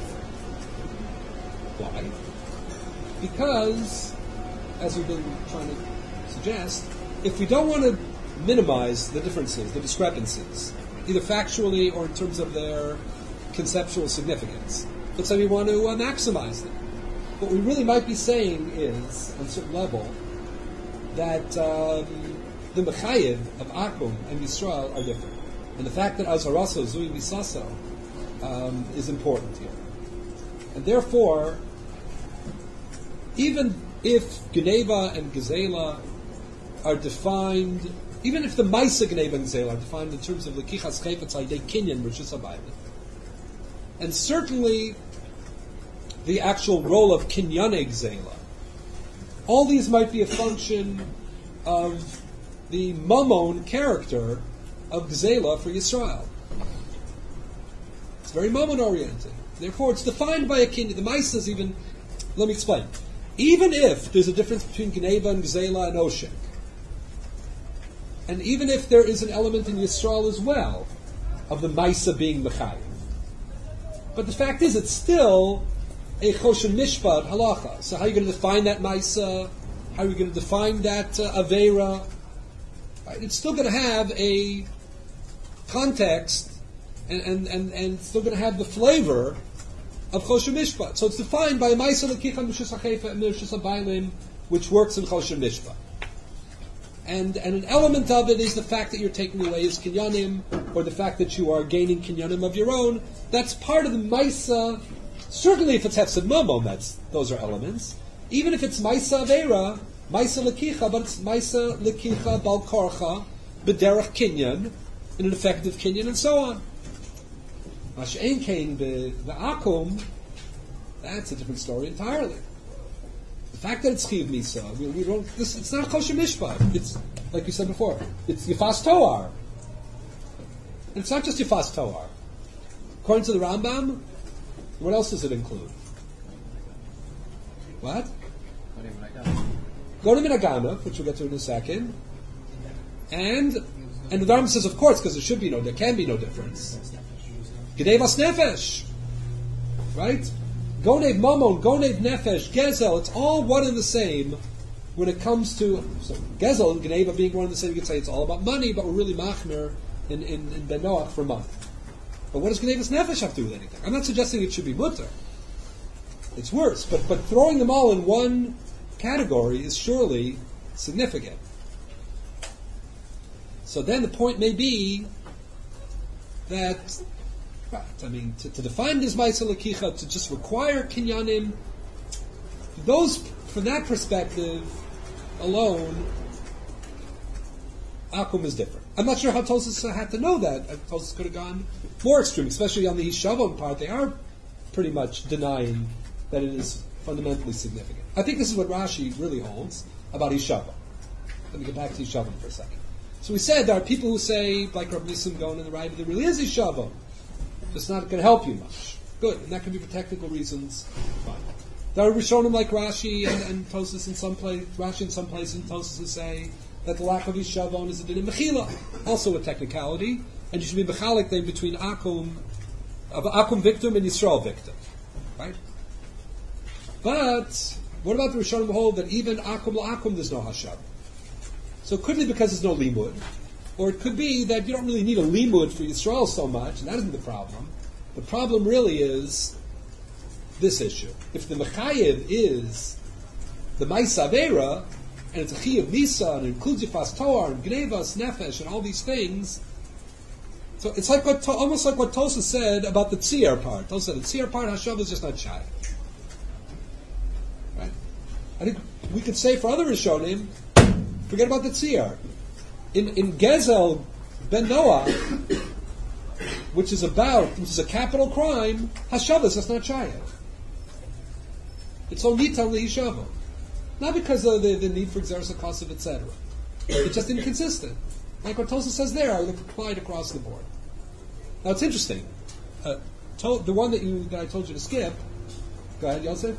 Why? Because, as we've been trying to suggest, if we don't want to minimize the differences, the discrepancies, either factually or in terms of their conceptual significance, let's say we want to uh, maximize them. What we really might be saying is, on a certain level, that um, the Mechayev of Akum and Yisrael are different. And the fact that Azaraso, Zui Misaso, um, is important here. And therefore, even if Geneva and Gezela are defined, even if the Maisa Geneva and Gezela are defined in terms of Lekichas Chayfetz Aydei Kinyan, Rishus Habaylim, and certainly the actual role of Kinyane Gzela. All these might be a function of the Mammon character of Gzela for Yisrael. It's very Mammon oriented. Therefore, it's defined by a Kinyan. The Maisa is even. Let me explain. Even if there's a difference between Gneva and Gzela and Oshek, and even if there is an element in Yisrael as well of the Maisa being Mechayiv, but the fact is, it's still a Choshen Mishpat halacha. So how are you going to define that Maisa? How are you going to define that uh, Avera? Right? It's still going to have a context, and, and, and, and it's still going to have the flavor of Choshen Mishpat. So it's defined by a Maisa Lekicha Mishus HaChefa and Mishus HaBailim, which works in Choshen Mishpat. And, and an element of it is the fact that you're taking away his kinyanim, or the fact that you are gaining kinyanim of your own. That's part of the Maisa. Certainly if it's Hefsed Mamon, that's, those are elements. Even if it's Maisa Avera, Maisa Lekicha, but it's Maisa Lekicha Bal Korcha, B'derech Kinyan, in an effective Kinyan, and so on. Mash'en Kain the Akum, that's a different story entirely. The fact that it's Chiv Misa, we, we don't, this, it's not Choshen Mishpat. It's, like you said before, it's Yifas Toar. And it's not just Yifas Toar. According to the Rambam, what else does it include? What? Gonim and Agana, which we'll get to in a second. And and the Rambam says, of course, because there should be no, there can be no difference. Gedevas Nefesh. Right? Gonev Mamon, Gonev Nefesh, Gezel, it's all one and the same when it comes to, so Gezel and Geneva being one and the same, you could say it's all about money, but we're really machmer in, in, in Ben Noach for money. But what does Genevas Nefesh have to do with anything? I'm not suggesting it should be mutter. It's worse, but, but throwing them all in one category is surely significant. So then the point may be that, right, I mean, to, to define this Maisa Lekicha, to just require Kinyanim, those, from that perspective alone, Akum is different. I'm not sure how Tosas had to know that. Tosas could have gone more extreme, especially on the Hishavon part. They are pretty much denying that it is fundamentally significant. I think this is what Rashi really holds about Hishavon. Let me get back to Hishavon for a second. So we said there are people who say, like Rabbi Nissim going in the right, there really is Hishavon. It's not going to help you much. Good, and that can be for technical reasons. Fine. There are Rishonim like Rashi and, and Tosas in some place, Rashi in some places, and Tosas who say that the lack of Hishavon is a din in Mechila, also a technicality, and you should be mechalik then between Akum, of Akum victim and Yisrael victim, right? But what about the Rishonim who hold that even Akum l'Akum there's no Hashavon? So it could be because there's no limud, or it could be that you don't really need a limud for Yisrael so much, and that isn't the problem. The problem really is this issue. If the Mechayiv is the Maisa Avera, and it's a Chiyav Nisa, and it includes Yifas Toar, and Gnevas, Nefesh, and all these things, so it's like what, almost like what Tosa said about the Tzir part. Tosa said the Tzir part, Hashav is just not shy. Right? I think we could say for other Rishonim, forget about the Tzir. In, in Gezel Ben Noah, which is about, which is a capital crime, Hashavas, that's not Shayach. It's only Nital Le'Hishavah. Not because of the, the need for Xeris HaKasav, et cetera. It's just inconsistent. Like what Tosa says there, I would have applied across the board. Now it's interesting. Uh, to, the one that you that I told you to skip, go ahead, Yosef.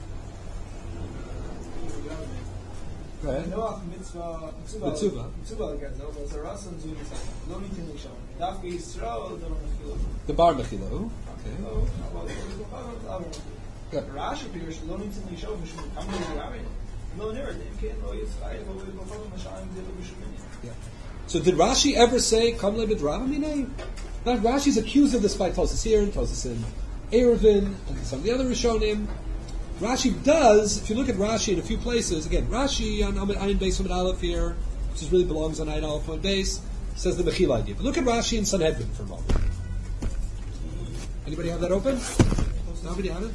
Go ahead. Noach mitzvah, mitzvah, Mitzvah. mitzvah again. No, there's a ras and zuni second. Lo nitin lishon. Daf Yisrael, the Mechila. The Bar Mechila. Okay. Oh, about the other. Good. Rashi appears lo nitin lishon. Mishum kamei l'ramin. Lo nir. Dem ken lo yitzchayim. Lo yitzchayim. Mashayim dilu b'shumini. Yeah. So did Rashi ever say "Kam le b'dravamine"? Now Rashi's accused of this by Tosas here and Tosas in Eruvin and some of the other Rishonim. Rashi does, if you look at Rashi in a few places, again, Rashi on Ayin Beis Amud Aleph here, which is really belongs on Ayin Aleph on Beis, says the Mechila idea. But look at Rashi in Sanhedrin for a moment. Anybody have that open? Nobody have it?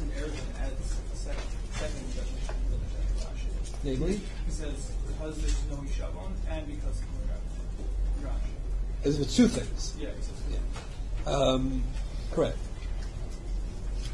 Namely? He says because there's no Yishavon and because of the Rashi. There's two things. Yeah, he says. Um, correct.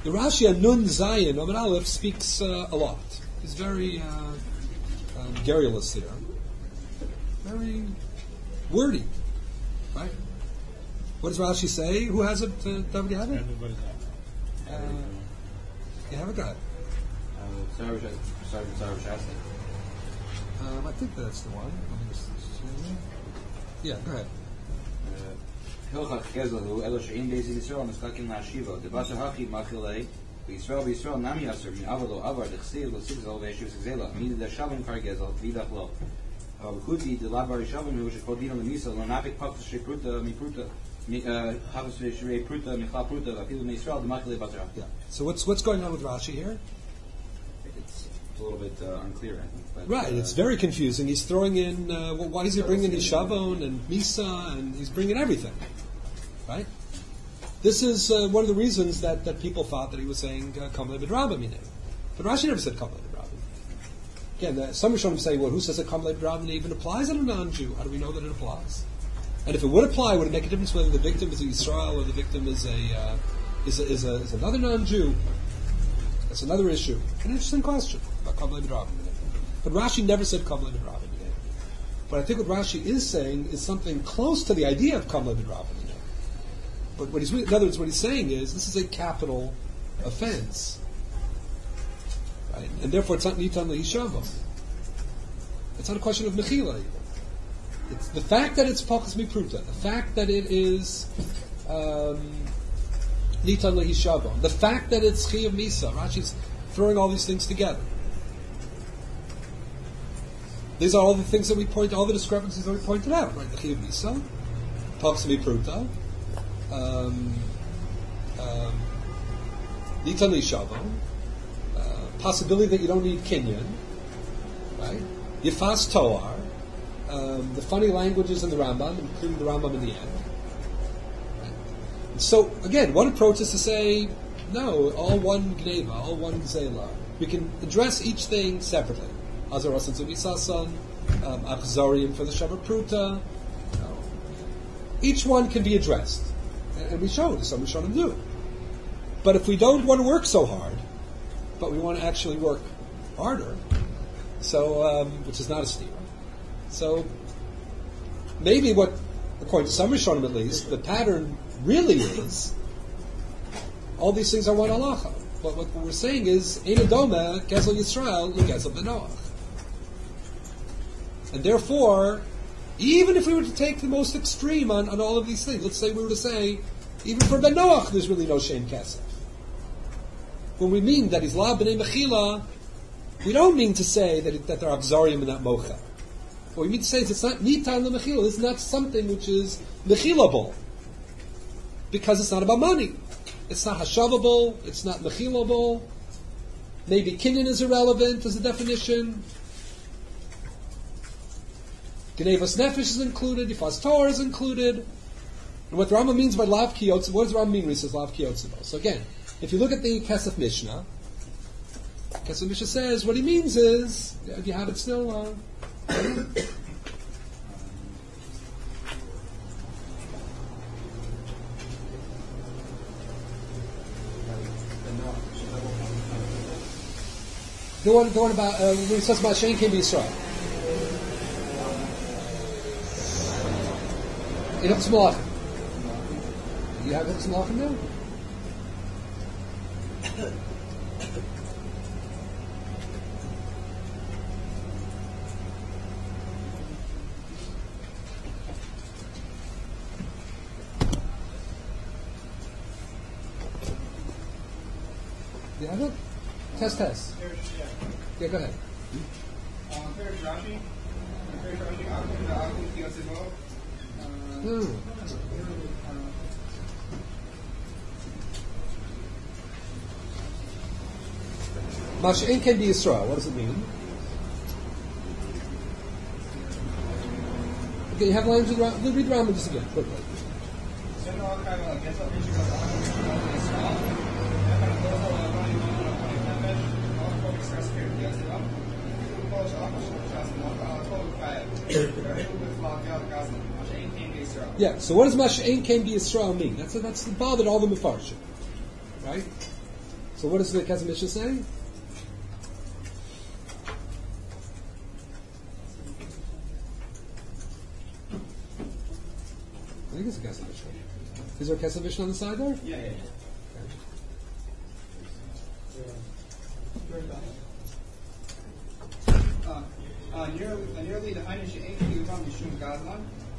The Rashi on Nun Zayin Amud Aleph speaks uh, a lot. He's very uh, um, garrulous here, very wordy, right? What does Rashi say? Who has it? Uh, David, you have it? Everybody's out. Uh, you have it, go ahead. Um, Sarah Sarah Sarah Shastik. Um, I think that's the one. Let me just- Yeah, go ahead. Hilchach Gezel, Elo Shein Beis Yisrael, Miskakim Lashiva, the Basar Hachi Machilei, Yisrael Yisrael Nam Yasser, Min Avalo Avar, the Chsil, the Sigzel, the Yeshiv Sigzela, Min the Shavim Kar Gezel, Vidach Lo. Kuti, the Labar Shavim, who is called Dino Lemisa, Lanavik Pachas Shepruta, Mipruta, Havas Shrei Pruta, Michla Pruta, Afilu Yisrael, the Machilei Basar Hachi. Yeah. So what's what's going on with Rashi here? It's a little bit uh, unclear, I think. But, Right, uh, it's very confusing. He's throwing in, uh, well, why is he bringing in Shavon and Misa, and he's bringing everything, right? This is uh, one of the reasons that, that people thought that he was saying Kamle B'Draba Mineh. But Rashi never said Kamle B'Draba. Again, uh, some Rishonim say, well, who says that Kamle B'Draba even applies on a non-Jew? How do we know that it applies? And if it would apply, would it make a difference whether the victim is a Yisrael or the victim is a uh, is, a, is, a, is another non-Jew? That's another issue. An interesting question about Kamle B'Draba Mineh. But Rashi never said Kamle B'Draba Mineh. But I think what Rashi is saying is something close to the idea of Kamle B'Draba Mineh. But what he's, in other words, what he's saying is this is a capital offense, right? And therefore, it's not nitan leishava. It's not a question of mechila. Even. It's the fact that it's pachas mipruta, the fact that it is um, nitan leishava, the fact that it's chiyuv misa. Rashi's throwing all these things together. These are all the things that we point, all the discrepancies that we pointed out, right? The chiyuv misa, pachas mipruta. Um, um, Nitan Lishava, uh, possibility that you don't need Kinyan, right? Yifas Toar, um, the funny languages in the Rambam, including the Rambam in the end. Right? So, again, one approach is to say, no, all one Gneva, all one Zela. We can address each thing separately. Azaras and Zubisasan, um, Achzarium for the Shabbat Pruta. No. Each one can be addressed. And we showed it, so we showed him do it. But if we don't want to work so hard, but we want to actually work harder, so um, which is not a steer. So maybe what, according to some Rishonim at least, the pattern really is all these things are one halacha. But what we're saying is Ein Adoma Gezel Yisrael L'Gezel B'Noach, and therefore, even if we were to take the most extreme on, on all of these things, let's say we were to say, even for Ben Noach, there's really no Shein Kesef. When we mean that he's La B'nei Mechila, we don't mean to say that, it, that there are Avzarium in that Mocha. What we mean to say is it's not Nitan L'Mechila, it's not something which is Mechilable. Because it's not about money. It's not Hashavable, it's not Mechilable. Maybe Kinyan is irrelevant as a definition. Gnevas Nefesh is included, Yifas Torah is included. And what the Rambam means by Lav Kiyotze, what does the Rambam mean when he says Lav Kiyotze? So again, if you look at the Kesef Mishnah, Kesef Mishnah says, what he means is, if you have it still, uh, the one, the one about, uh, when he says about Shein Kein B'Yisrael. In Hilchos Malachim. You have Hilchos Malachim now? You have it? Test, test. Yeah, go ahead. Hmm. Masha'in can be Yisrael. What does it mean? Okay, you have lines with Ram. Read Rambam just again, quickly. Yeah, so what does Masha'in Kain B'Yisrael mean? That's a, that's the bar that all the Mefarshim, right? So what does the Kesef Mishnah say? I think it's a Kesef Mishnah. Is there a Kesef Mishnah on the side there? Yeah, yeah, yeah. Uh, uh, nearly, uh, nearly the Einish ain't you from the Shum Gazlan.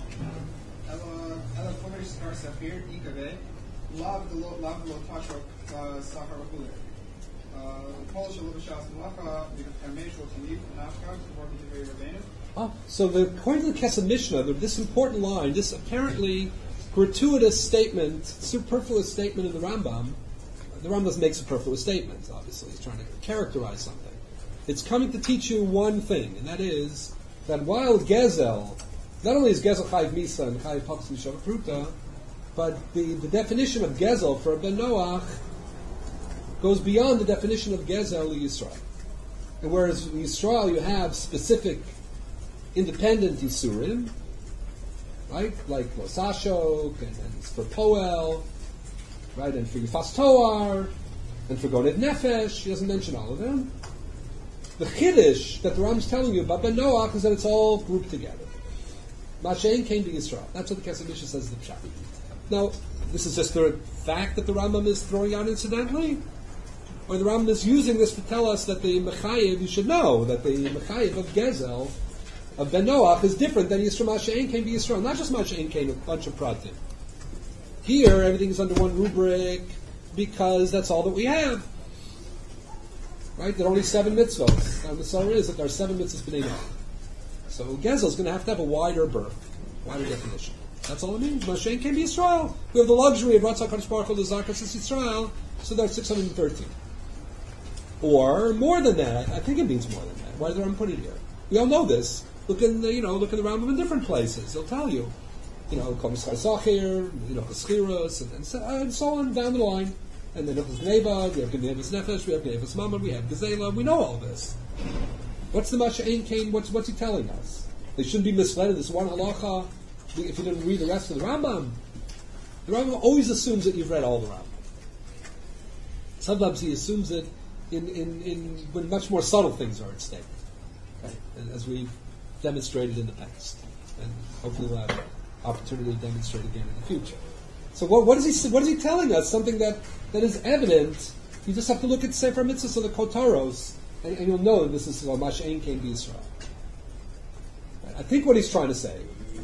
Ella, Ella Kovish Star Safir, Ikave, Lav the Lo, Lav the Lo Tasha, Sahar Bakuler. Polish Lubashas Malacha, the Kamesh will leave, Nashkag, working to very Rabbanim. Oh, so the according to the Kesef Mishnah, this important line, this apparently gratuitous statement, superfluous statement in the Rambam. The Rambam doesn't make superfluous statements, obviously. He's trying to characterize something. It's coming to teach you one thing, and that is that while Gezel, not only is Gezel Chayiv Misa and Chayiv Papas Mishava Pruta, but the, the definition of Gezel for Ben Noach goes beyond the definition of Gezel in Yisrael. And whereas in Yisrael you have specific independent Yisurim, right, like Losashok, and, and for Poel, right, and for Yifas Toar, and for Goned Nefesh, he doesn't mention all of them. The Chiddush that the Rambam's telling you about Ben Noach is that it's all grouped together. Mashein came to Yisrael. That's what the Kesef Mishnah says in the Pshat. Now, this is just the fact that the Rambam is throwing out incidentally? Or the Rambam is using this to tell us that the Mechayiv, you should know, that the Mechayiv of Gezel, of Ben Noach, is different than Yisrael. Mashein came to Yisrael. Not just Mashein came, a bunch of pratim. Here, everything is under one rubric because that's all that we have. Right? There are only seven mitzvahs. And the Torah is that there are seven mitzvahs b'nei Noach. So Gezel is going to have to have a wider berth, wider definition. That's all it means. Mashiach came to Yisrael. We have the luxury of Ratzah Kadosh Baruch Hu L'Zakas Yisrael, so that's six hundred thirteen. Or more than that. I, I think it means more than that. Why did I put it here? We all know this. Look in the, you know, look in the Rambam in different places. They'll tell you. You know, Kol Miskar Zachir, you know, Cheschiros, and, and, so, and so on down the line. And then there's Neba, we have Gnevas Nefesh, we have Gnevas Mammon, we have Gezela, we know all this. What's the Masha'in Kain, what's, what's he telling us? They shouldn't be misled in this one halacha if you didn't read the rest of the Rambam. The Rambam always assumes that you've read all the Rambam. Sometimes he assumes it in, in, in when much more subtle things are at stake, okay? As we've demonstrated in the past. And hopefully we'll have opportunity to demonstrate again in the future. So what, what is he what is he telling us? Something that, that is evident. You just have to look at Sefer Mitzvahs or the Kotaros, and, and you'll know that this is Masha'in came to Israel. I think what he's trying to say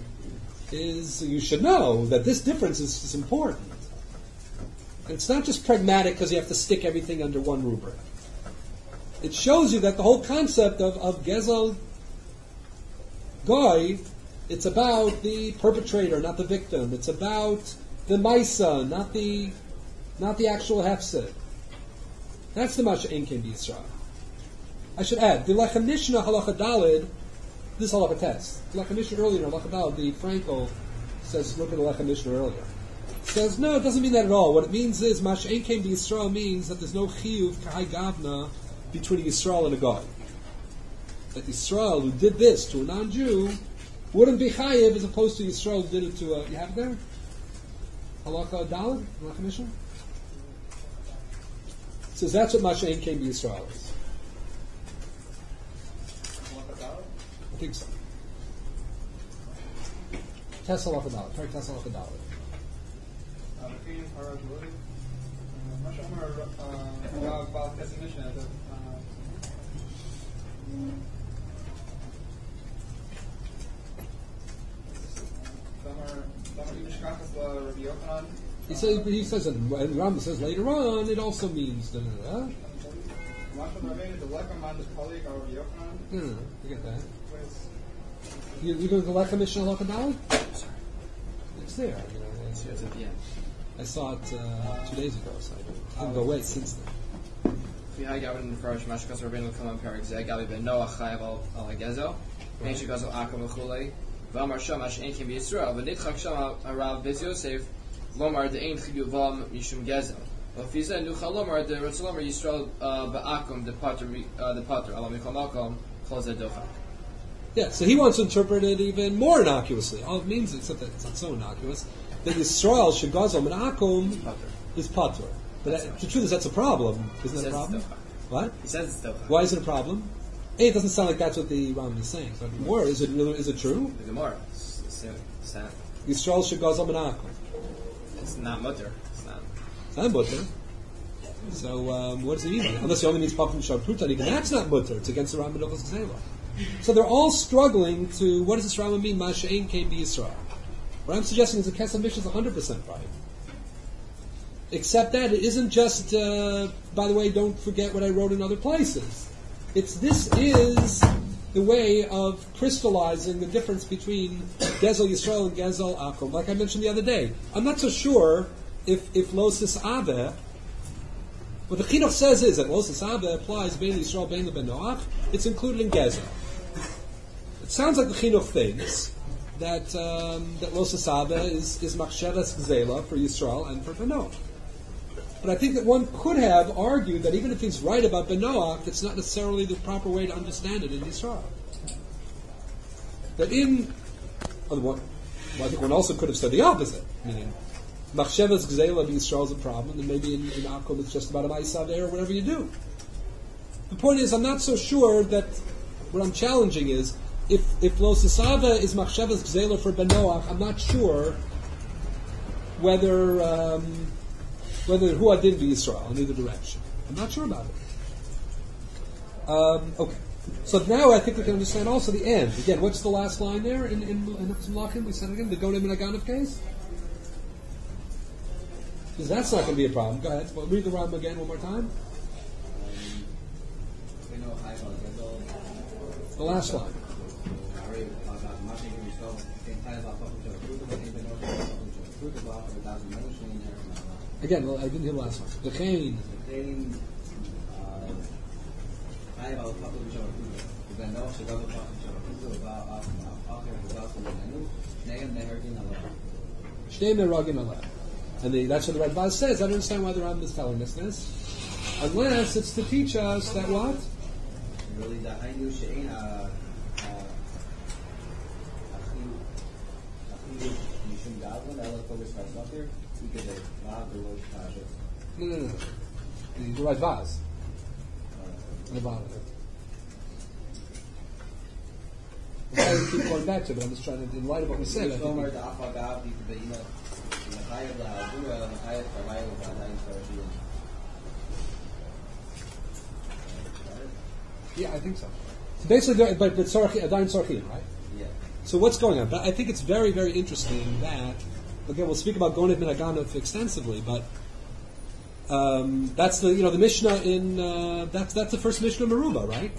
is you should know that this difference is, is important. And it's not just pragmatic because you have to stick everything under one rubric. It shows you that the whole concept of, of Gezel Goy, it's about the perpetrator, not the victim. It's about the Maisa, not the not the actual Hefsid. That's the Masha'in came to Yisrael. I should add, the Lechem Mishnah Halacha Dalid, this Halacha test. The Lechem Mishnah earlier, Halacha Dalid, the Frankel says, look at the Lechem Mishnah earlier. Says, no, it doesn't mean that at all. What it means is, Masha'in came to Yisrael means that there's no Chiyuv Kahai Gavna between Yisrael and a Goy. That Yisrael, who did this to a non-Jew, wouldn't be Chayiv as opposed to Yisrael who did it to a... You have it there? Halacha Dalid? Halacha Mishnah? It says that's what Masha'in came to Yisrael is. I think so. Test Halacha Dalid. Try Test Halacha Dalid. He says, he says, and Rambam says later on, it also means da da da. No, no, no, forget that. You, you go to the Lechem Mishnah Halacha Dalid? It's there. You know, it's, It's at the end. I saw it uh, two days ago, so I didn't go away since then. V'hai Gavin Mefarish Mashkas Rabbeinu Kaman Perik Zeh Gavi Ben Noach Chayav Al Al Gezel Ein Shekazel Akam V'Chulei V'Amar Sham Ash Ein Kim Yisrael V'Nitchak Sham Arav Bez Yosef Lomar De Ein Chiyuvam Mishum Gezel V'Fiza Nucha Lomar De Ratzalomar Yisrael Ba'akum De Pater De Pater Alam Yicham Malkom Chol Zeh Dochak. Yeah, so he wants to interpret it even more innocuously. All it means, except that it's not so innocuous, that Yisrael Shegazel Menakum is Pater. But that, the truth is, that's a problem. Isn't He that a says problem? it's still What? He says it's still chai. Why is it a problem? A, it doesn't sound like that's what the Rambam is saying. But more, is it really? Is it true? The Gemara. It's, it's, it's not. Yisrael should go menachol. It's not mutter. It's not. It's not mutter. So um, what does it mean? Unless he only means papim shar prutan, even that's not mutter. It's against the Rambam Menachos Gzela. So they're all struggling to, what does this Rambam mean? Masha'in came be Yisrael. What I'm suggesting is the Kesef Mishnah is one hundred percent right. Except that it isn't just, uh, by the way, don't forget what I wrote in other places. It's, this is the way of crystallizing the difference between Gezel Yisrael and Gezel Akum. Like I mentioned the other day, I'm not so sure if, if Losis Aveh, what the Chinuch says is that Losis Aveh applies Bein Yisrael, Bein Ben Noach, it's included in Gezel. It sounds like the Chinuch thinks that um, that Losis Aveh is, is Machshavas Gzela for Yisrael and for Ben Noach. But I think that one could have argued that even if he's right about Ben Noach, it's not necessarily the proper way to understand it in Yisrael. That in, well, I think one also could have said the opposite, meaning Machshavas Gzela in Yisrael is a problem, and maybe in, in Akum it's just about a Ma'asaveh or whatever you do. The point is, I'm not so sure that what I'm challenging is, if if Lo Sisava is Machshavas Gzela for Ben Noach, I'm not sure whether um, whether Hu Adin be Yisrael in either direction. I'm not sure about it. Um, okay. So now I think we can understand also the end. Again, what's the last line there in in, in Lachim? We said it again, the Gonim and Aganav case? Because that's not going to be a problem. Go ahead. Well, read the Rambam again one more time. The last line. Again, well, I didn't hear the last one. The Chain. Shnei meragin aleh. And the, that's what the Radbaz says. I don't understand why the Rambam is telling us this. Unless it's to teach us that what? Really, the Hainu Shein, uh, Yishum Gavlin, I look over starts up here, we get a lot of the Lord's Tasha. No, no, no. The, the Radbaz. On the bottom. That's why we keep going back to it, but I'm just trying to, in light of what we said, I think we, yeah, I think so. So basically, but but Sarchi, Adain Sarchian, right? Yeah. So what's going on? But I think it's very, very interesting that, again, we'll speak about Gonev and Aganav extensively, but um, that's the you know the Mishnah in uh, that's that's the first Mishnah in Meruba, right?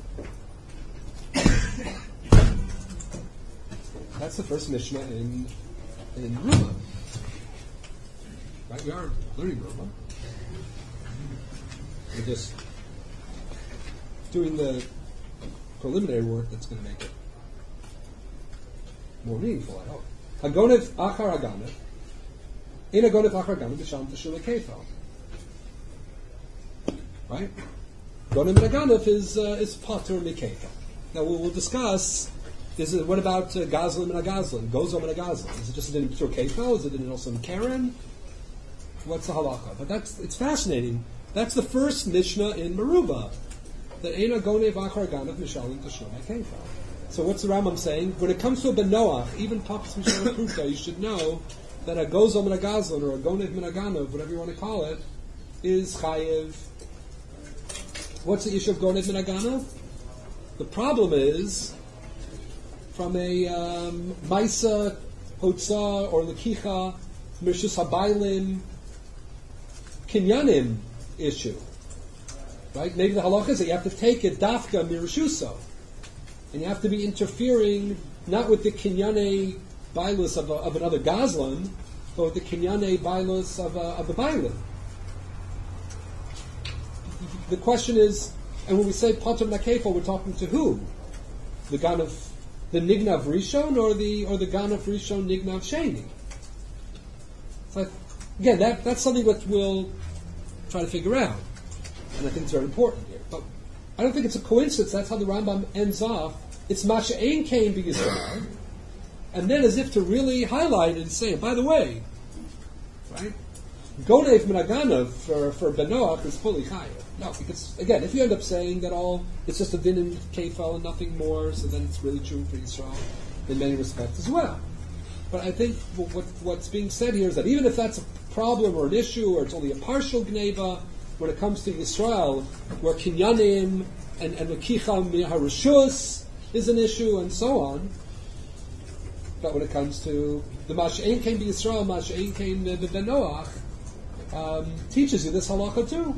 That's the first Mishnah in in Meruba, right? We are learning Meruba. We're just doing the preliminary work that's going to make it more meaningful, I hope. Hagonev achar Aganav, in Hagonev achar Aganav, b'sham teshula kefal. Right? Gonev and Aganav is uh, is patur mikefal. Now we'll, we'll discuss. Is it what about uh, Gazlim and Agazlim? Gozom and Agazlim? Is it just in pure kefal? Is it in also in Karen? What's the halacha? But that's it's fascinating. That's the first Mishnah in Meruba. That Eina Gonev Achar Ganav Mishalim Tashom Kefal. So what's the Rambam saying? When it comes to a Ben Noach, even Papas Mishalim Pruta, you should know that a Gozom and a Gazlan, or a Gonev and a Ganav, whatever you want to call it, is Chayev. What's the issue of Gonev and a Ganav? The problem is, from a um, Maisa, Hotza, or Lekicha, Mishus Habaylim, Kinyanim issue. Right? Maybe the halacha is that you have to take it dafka mirushuso, and you have to be interfering not with the kinyane bailus of, a, of another gazlan, but with the kinyane bailus of a, of a bailin. The question is, and when we say patur nakefal, we're talking to who? The ganav, the nignav rishon, or the or the ganav rishon nignav sheni? So again, that that's something that we'll try to figure out. And I think it's very important here. But I don't think it's a coincidence that's how the Rambam ends off. It's Masha'ein came be Yisrael. And then as if to really highlight it and say, by the way, right? Gonev Minaganav for, for Benoach is fully chayiv. No, because, again, if you end up saying that all, it's just a din in Kefal and nothing more, so then it's really true for Yisrael in many respects as well. But I think what, what's being said here is that even if that's a problem or an issue, or it's only a partial gneva, when it comes to Yisrael, where Kinyanim and, and Mekicham Harishus is an issue, and so on, but when it comes to the Mash'ein Kain B'Yisrael, Mash'ein Kain B'Benoach, um, teaches you this halacha too.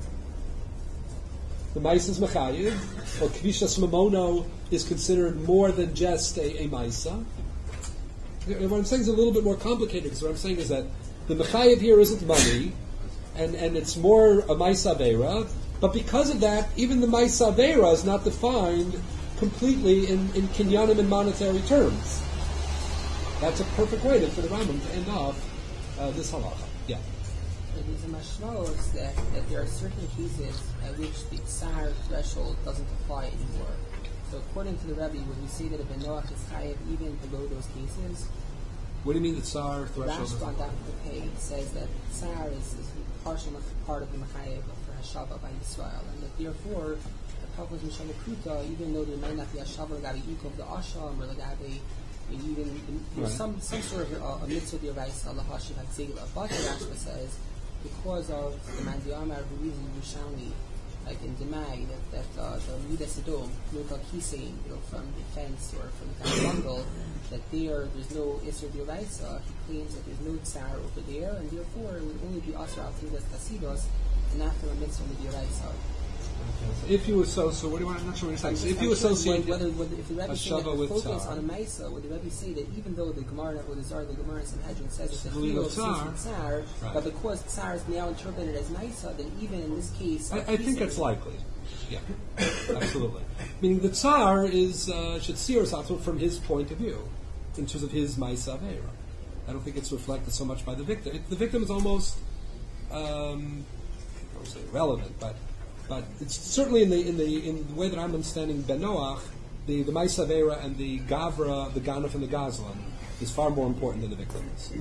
The Maisa is Mechayiv, or Kvishas Mamono is considered more than just a, a Maisa. What I'm saying is a little bit more complicated, because what I'm saying is that the Mechayiv here isn't money, and, and it's more a Maisa Aveira, but because of that, even the Maisa Aveira is not defined completely in, in kinyanim and monetary terms. That's a perfect way to, for the Rambam to end off uh, this halacha. Yeah. There's a mashmalos that, that there are certain cases at which the tsar threshold doesn't apply anymore. So according to the Rebbe, would we say that a Benoach is chayiv even below those cases? What do you mean the tsar threshold? Rashba Dafka Pei says that tsar is, is partial part of the Mechayev for Hashava by Yisrael, and that therefore the Pavlos Mishal Kruta, even though there might not be Hashava Lagabi Yukov the Asham or Lagabi, even there's right. some some sort of uh, a mitzvah deraisa lahashiv hatzegla. But Rashba says because of the Mandiyamar who reason Yerushalmi, like in Demai, that, that uh, the Midas Adom, Lokal Kisein, you know, from the fence or from the kind of bundle, that there, there's no Isser Diraisa. He claims that there's no Tsar over there, and therefore it would only be Asr al Tilas Kasidos, and not from a mitzvah Diraisa. If you associate, so what do you want? I'm not sure what you're saying. So if you associate whether, whether if the Rebbe say that the focus tsar. on a Maisa, would the Rebbe say that even though the Gemara or the Zar, the Gemara in Sanhedrin says it's a Believe chilo of tsar, tsar, right. but because tsar is now interpreted as Maisa, then even in this case, I, I think that's likely. Yeah, absolutely. Meaning the tsar is uh, should see herself from his point of view, in terms of his Maisa Aveira. I don't think it's reflected so much by the victim. It, the victim is almost, um, I don't say irrelevant, but but it's certainly in the in the in the way that I'm understanding Ben Noach, the the Maisa Aveira and the Gavra, the Ganef and the Gazlan is far more important than the victim is.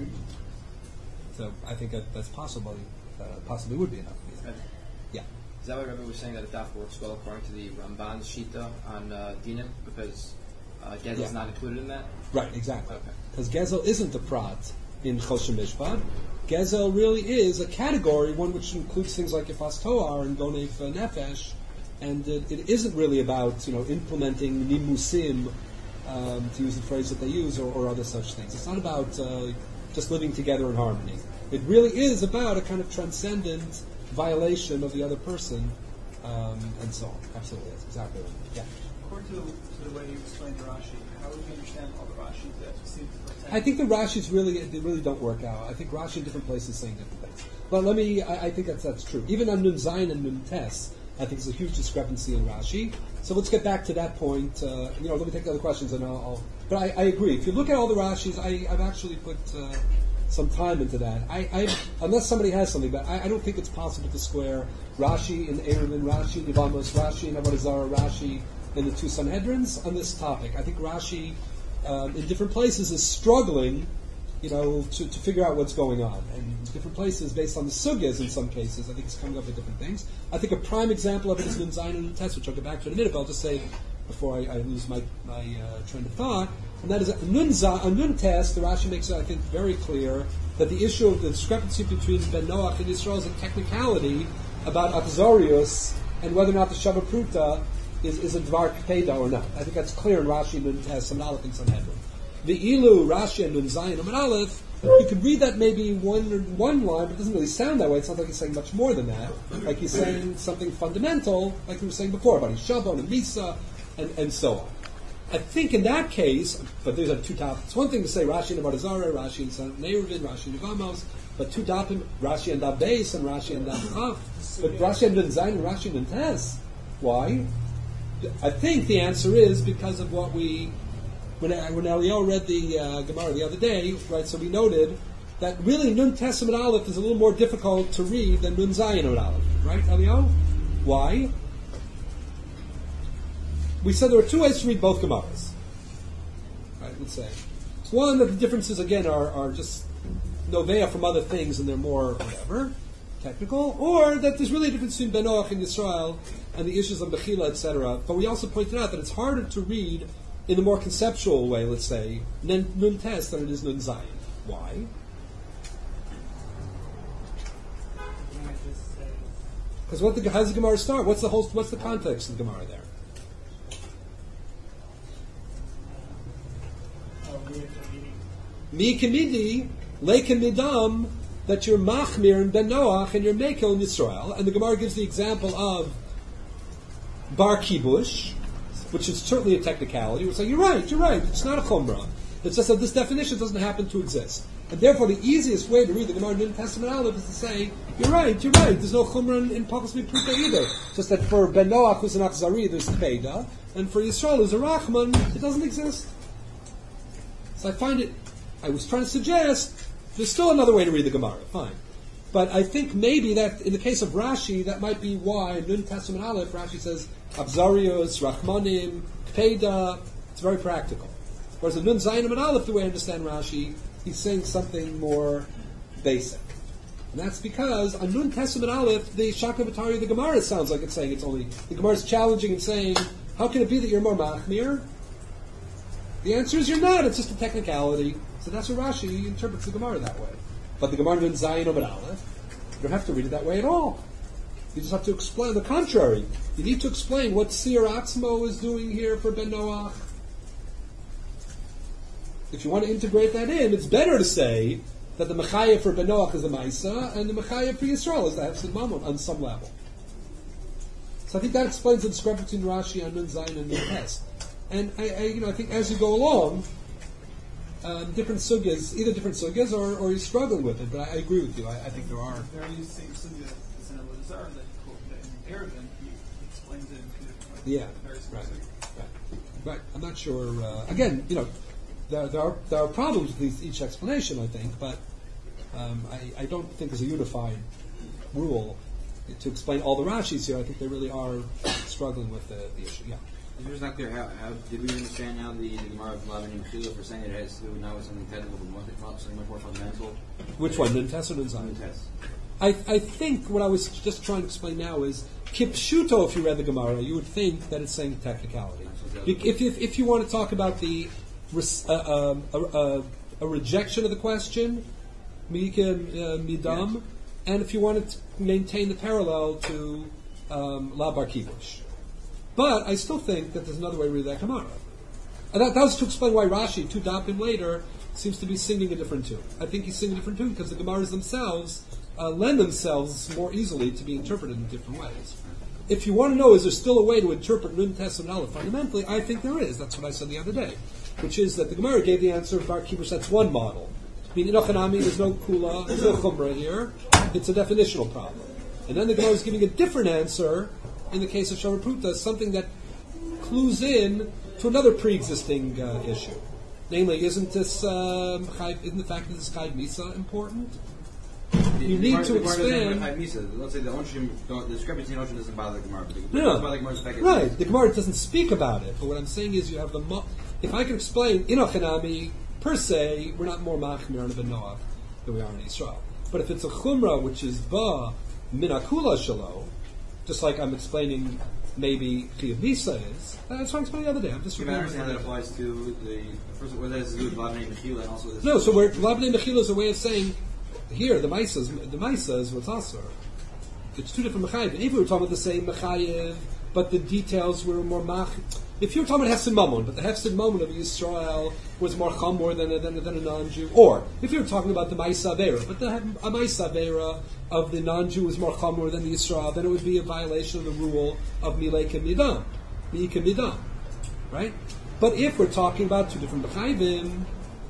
So I think that that's possibly uh, possibly would be enough. Yeah. Is that what Rebbe was saying, that it daf works well according to the Ramban's Shita on uh, Dinim, because uh, Gezel Yeah. is not included in that? Right, exactly. Okay. Because Gezel isn't a prat in Choshen Mishpat. Gezel really is a category, one which includes things like Yefas Toar and Gonef Nefesh, and it, it isn't really about, you know, implementing nimusim, um, to use the phrase that they use, or, or other such things. It's not about uh, just living together in harmony. It really is about a kind of transcendent violation of the other person, um, and so on. Absolutely, that's exactly right. Yeah. According to, to the way you explained Rashi, how would you understand all the Rashis that seem to pretend? I think the Rashis really, they really don't work out. I think Rashi in different places saying different things. But let me, I, I think that's that's true. Even on Nun Zayin and Nun Tes, I think there's a huge discrepancy in Rashi. So let's get back to that point. Uh, you know, let me take the other questions, and I'll. I'll but I, I agree. If you look at all the Rashis, I, I've actually put uh, some time into that. I, I, unless somebody has something, but I, I don't think it's possible to square Rashi in Eruvin, Rashi in Yevamos, Rashi in Avodah Zarah, Rashi in the two Sanhedrins on this topic. I think Rashi, um, in different places, is struggling, you know, to, to figure out what's going on. And different places, based on the sugyas in some cases, I think it's coming up with different things. I think a prime example of it is Nun Zayin and Nun Tes, which I'll get back to in a minute, but I'll just say before I, I lose my, my uh, train of thought, and that is that Nun Zayin, on Nun Tes, the Rashi makes it, I think, very clear that the issue of the discrepancy between Ben Noach and Yisrael is a technicality about Achzorius and whether or not the Shabbat Pruta is, is a Dvar Kpeda or not. I think that's clear in Rashi, Nun Tes, Samon Aleph, and Sanhedrin. The Ilu, Rashi, and Nun Zayin, Amar Aleph, you could read that maybe one one line, but it doesn't really sound that way. It sounds like he's saying much more than that. Like he's saying something fundamental, like we were saying before, about Shabbat and Misa, and, and so on. I think in that case, but there's a two topics. It's one thing to say Rashi and Avodah Zarah, Rashi and Neiruvin, Rashi and Yevamos, but two dapim, Rashi and Dab Beis, and Rashi and Dab Chav. But Rashi and Nun Zayin and Rashi and Nun Tes. Why? I think the answer is because of what we, when, when Eliyahu read the uh, Gemara the other day, right, so we noted that really Nun Tes and Aleph is a little more difficult to read than Nun Zayin and Aleph, right, Eliyahu? Why? We said there are two ways to read both Gemaras. Right, let's say. One, that the differences, again, are, are just novea from other things and they're more whatever technical, or that there's really a difference between Ben Noach and Yisrael and the issues of Bechila, et cetera. But we also pointed out that it's harder to read in the more conceptual way, let's say, Nun nun Tes than it is Nun Zayin. Why? Because what the how does the Gemara start? What's the whole? What's the context of the Gemara there? Mi kamidi leikem midam, that you're machmir and ben Noach and you're mekel in Yisrael, and the Gemara gives the example of bar kibush, which is certainly a technicality. We're saying you're right, you're right. It's not a chumrah. It's just that this definition doesn't happen to exist, and therefore the easiest way to read the Gemara in New Testament Aleph is to say you're right, you're right. There's no chumrah in, in Pachas Mipruta either. Just that for ben Noach who's an Achzari there's Peda, and for Yisrael who's a Rachman it doesn't exist. So I find it. I was trying to suggest there's still another way to read the Gemara, fine. But I think maybe that in the case of Rashi, that might be why Nun Testament Aleph, Rashi says, Abzarios, Rachmanim, Peda, it's very practical. Whereas in Nun Zayinim and Aleph, the way I understand Rashi, he's saying something more basic. And that's because on Nun Testament Aleph, the Shakavatari of the Gemara sounds like it's saying it's only, the Gemara is challenging and saying, how can it be that you're more Machmir? The answer is you're not, it's just a technicality. So that's what Rashi interprets the Gemara that way. But the Gemara in Zayin Obed Aleph, you don't have to read it that way at all. You just have to explain the contrary. You need to explain what Sir Atzmo is doing here for Ben Noach. If you want to integrate that in, it's better to say that the Mechayah for Ben Noach is the Maisa, and the Mechayah for Yisrael is the Hefsid Mammon on some level. So I think that explains the discrepancy between Rashi on Nun Zayin and Nun Tes. And I, I, you know, I think as you go along, um, different sugyas, either different sugyas or, or you're struggling with it. But I, I agree with you. I, I think there are. There are these same sugya that's in Elazar that in Erevin he explains it in two different ways. Yeah, Very right, specific. right, right. I'm not sure. Uh, again, you know, there, there are there are problems with these, each explanation. I think, but um, I, I don't think there's a unified rule to explain all the Rashis here. I think they really are struggling with the, the issue. Yeah. It's just not clear. How, how did we understand now the, the Gemara of Lavan and Chila for saying it has to do now with something technical, but more, something much more fundamental? Which one, Nun Tes or Nun Zayin? Nun Tes. I, I think what I was just trying to explain now is Kipshuto. If you read the Gemara, you would think that it's saying technicality. If if, if you want to talk about the uh, um, a, a, a rejection of the question, Mika uh, Midam, yes. And if you want to maintain the parallel to um, La Bar Kibush. But I still think that there's another way to read that Gemara. And that, that was to explain why Rashi, two dapim later, seems to be singing a different tune. I think he's singing a different tune because the Gemaras themselves uh, lend themselves more easily to be interpreted in different ways. If you want to know, is there still a way to interpret Nun Tes and Aleph fundamentally, I think there is. That's what I said the other day. Which is that the Gemara gave the answer of Bar Kibush, that's one model. I mean, Inochanami, there's no Kula, there's no Chumrah here. It's a definitional problem. And then the Gemara is giving a different answer in the case of Shavapruta, something that clues in to another pre-existing uh, issue. Namely, isn't this um, isn't the fact that this Chayv Misa important? The, you the need part, to the part expand. Chayv Misa, let's say the onshim, the discrepancy in onshim doesn't bother the Gemara. But the, No, no. bother the Gemara's fact Right. The Gemara doesn't speak about it. But what I'm saying is, you have the mo- if I can explain Inochanami per se, we're not more machmir on Ben Noach than we are in Israel. But if it's a chumrah which is ba minakula shalo, just like I'm explaining maybe Chiyuv Misa is. That's what I explained the other day. I'm just You can understand how that applies to the first. What that has to do with Lavan and Mechila, and also this. No, so where Lavan and Mechila is a way of saying here the Maisa is the Maisa is what's asur. It's two different mechayiv. Even if we were talking about the same mechayiv, but the details were more mach. If you were talking about Hefsid Mammon, but the Hefsid Mammon of Yisrael was more chamor than a, than, a, than a non-Jew, or if you were talking about the Maisa Avera, but the a Maisa Avera of the non-Jew was more chamor than the Yisrael, then it would be a violation of the rule of Milei Midam, Mi'ika Midam, right? But if we're talking about two different mechayivim,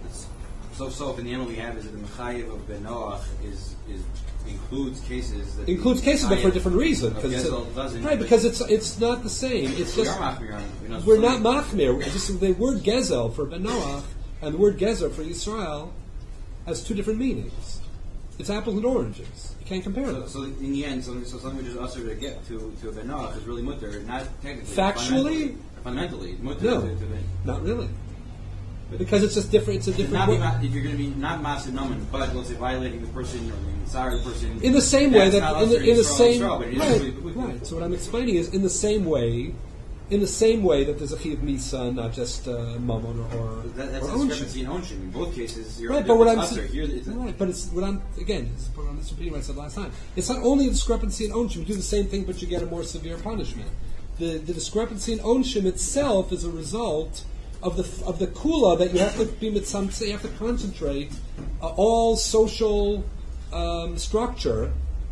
so so if in the end what we have is that the mechayiv of Ben Noach is is includes cases that includes cases, but for a different reason. Because it's doesn't, right, because it's it's not the same. It's we just are machmir on, we're not, we're not machmir. Just the word gezel for Ben Noach and the word gezer for Yisrael has two different meanings. It's apples and oranges. You can't compare So, them. so in the end, so, so something which is usher to get to to a Ben Noach is really mutter, not technically. Factually, fundamentally, fundamentally mutter no, to, to ben. not really. because it's just different. It's a If, different. not be way. ma- if you're going to be not massive numbing, but let's say violating the person or being sorry the person. In the same way that's that not in the, us in the Yisrael, same Yisrael, but it is right, we- we- right. So what I'm explaining is in the same way, in the same way that there's a chiv misa, not just uh, mammon or or, That, that's or a onshin. discrepancy in ownership. In both cases, you're Right, but what I'm usher. saying, Here, it's a, right, but it's what I'm again. It's what I'm just repeating what I said last time. It's not only a discrepancy in ownership. You do the same thing, but you get a more severe punishment. The the discrepancy in ownership itself is a result of the of the kula that you have to be mitzamtzeh. You have to concentrate uh, all social um, structure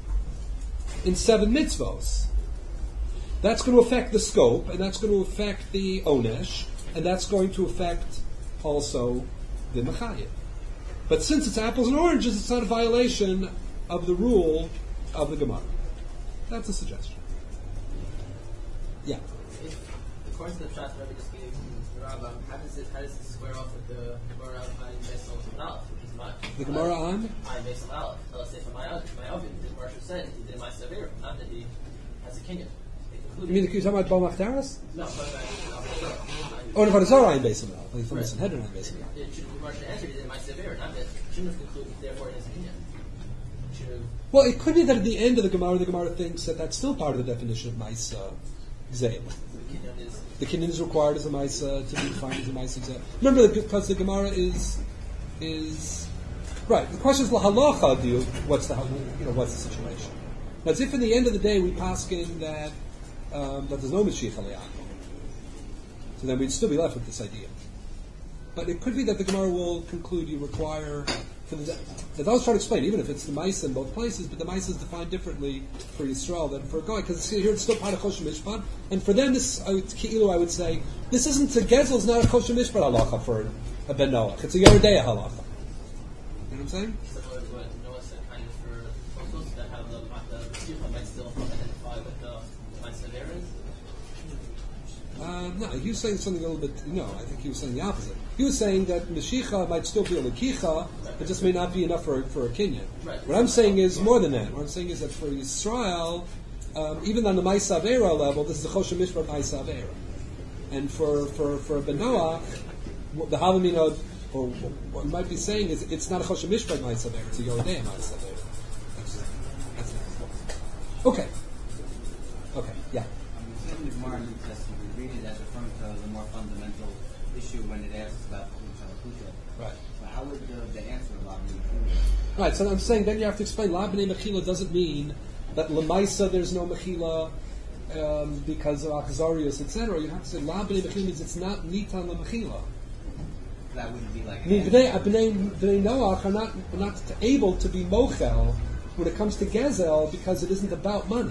in seven mitzvos. That's going to affect the scope, and that's going to affect the onesh, and that's going to affect also the mechayim. But since it's apples and oranges, it's not a violation of the rule of the Gemara. That's a suggestion. Yeah. If, according to the Pshat Rebbe just gave the Rambam, how does it how does this square off with the Gemara on based on Simon Aleph, which is much? The Gemara on? On based on Aleph. Let's say for my my oven, the Gemara said he did my severe, not that he has a kinyan. You mean the you're talking about Bal Machtaras? No, but uh, Oh, no, for the Zohar Basin now. Like from the Sanhedrin Basin now. it should the Gemara should answer he did my severe, not that shouldn't have concluded therefore it has a kinyan. Should have. Well, it could be that at the end of the Gemara, the Gemara thinks that that's still part of the definition of Maisa Gzeil. The kinyan is The kinyan is required as a Maisa to be defined as a Maisa Gzeil. Remember, because the Gemara is is right. The question is lahalacha. Do you, what's the you know what's the situation? Now, as if in the end of the day we paskin that um, that there's no Mashiach Aliyah, so then we'd still be left with this idea. But it could be that the Gemara will conclude you require. For the, that I was trying to explain, even if it's the Maisa in both places, but the Maisa is defined differently for Yisrael than for a Goy, because here it's still part of Choshen Mishpat, and for them, this I would, Ki'ilu, I would say, this isn't a Gezel, it's not a Choshen Mishpat halacha for a Ben Noach, it's a Yeridea halacha. You know what I'm saying? similar to what Noah said, kind of for those that have the the Simcha might still identify with the my severance. Uh, no, he was saying something a little bit, no, I think he was saying the opposite. He was saying that Meshicha might still be a Lekicha, it just may not be enough for, for a Kinyan. Right. What I'm saying is more than that. What I'm saying is that for Yisrael, um, even on the Maisa Avera level, this is a Choshen Mishpat Maisa Avera. And for, for, for Ben Noach, the Havamina, or what we might be saying is it's not a Choshen Mishpat Maisa Avera, it's a Yoredea Maisa Avera. That's, that's it. Okay. Okay, yeah. I'm saying the Gemara in the New Testament, we read it as referring to the more fundamental issue when it asks about Chalucha. Right. But how would the, the answer of Laban Right, so I'm saying then you have to explain La B'nai Mechila doesn't mean that Lamaisa there's no Mechila um, because of Achzarius, et cetera. You have to say La B'nai Mechila means it's not Nitan La Mechila. That wouldn't be like I mean, B'nai, B'nai, B'nai Noach are not, are not able to be Mochel when it comes to Gezel because it isn't about money.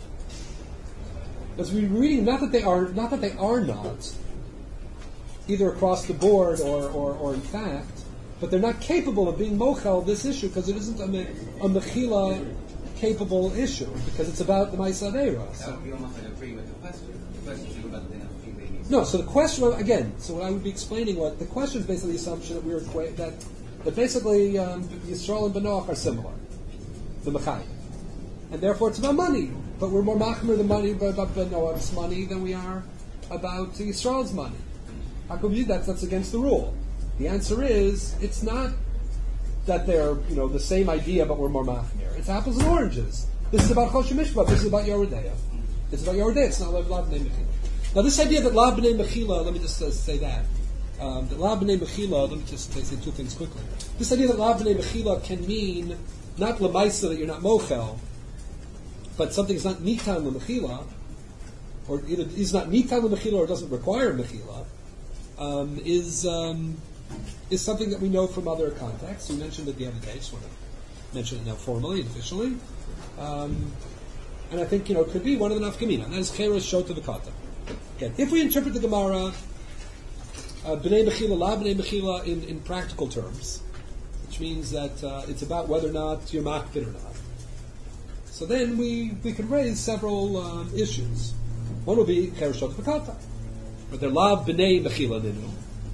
Because we're reading not that they are not that they are not, either across the board or, or, or in fact, but they're not capable of being mochel this issue because it isn't a, me, a mechila capable issue because it's about the Maisa Aveira. that would be almost like agreeing with the question. The question should go about the thing babies. No, so the question again. So what I would be explaining what the question is basically the assumption that we're equa- that that basically um, Yisrael and Benoach are similar, the Mechayim, and therefore it's about money. But we're more machmer the money about Benoach's money than we are about Yisrael's money. How come you that's that's against the rule? The answer is it's not that they're you know the same idea, but we're more machmir. It's apples and oranges. This is about Choshen Mishpat. This is about Yoredeya. It's about Yoredeya. It's not like La B'nai Mechila. Now this idea that La B'nai Mechila, let me just uh, say that. Um, that La B'nai Mechila, let me just say, say two things quickly. This idea that La B'nai Mechila can mean not Lamaisa that you're not Mochel, but something is not Nitan L'Mechila, or either is not Nitan L'Mechila or doesn't require Mechila, um, is um, is something that we know from other contexts. We mentioned it the other day. I just want to mention it now formally and officially. Um, and I think, you know, it could be one of the nafkamina. And that is Cheres Shota V'Kata. Again, if we interpret the Gemara, uh, B'nai Mechila, La B'nai Mechila in, in practical terms, which means that uh, it's about whether or not you're makbid or not. So then we, we could raise several um, issues. One would be Cheres Shota V'Kata. But they're La B'nai Mechila Ninu.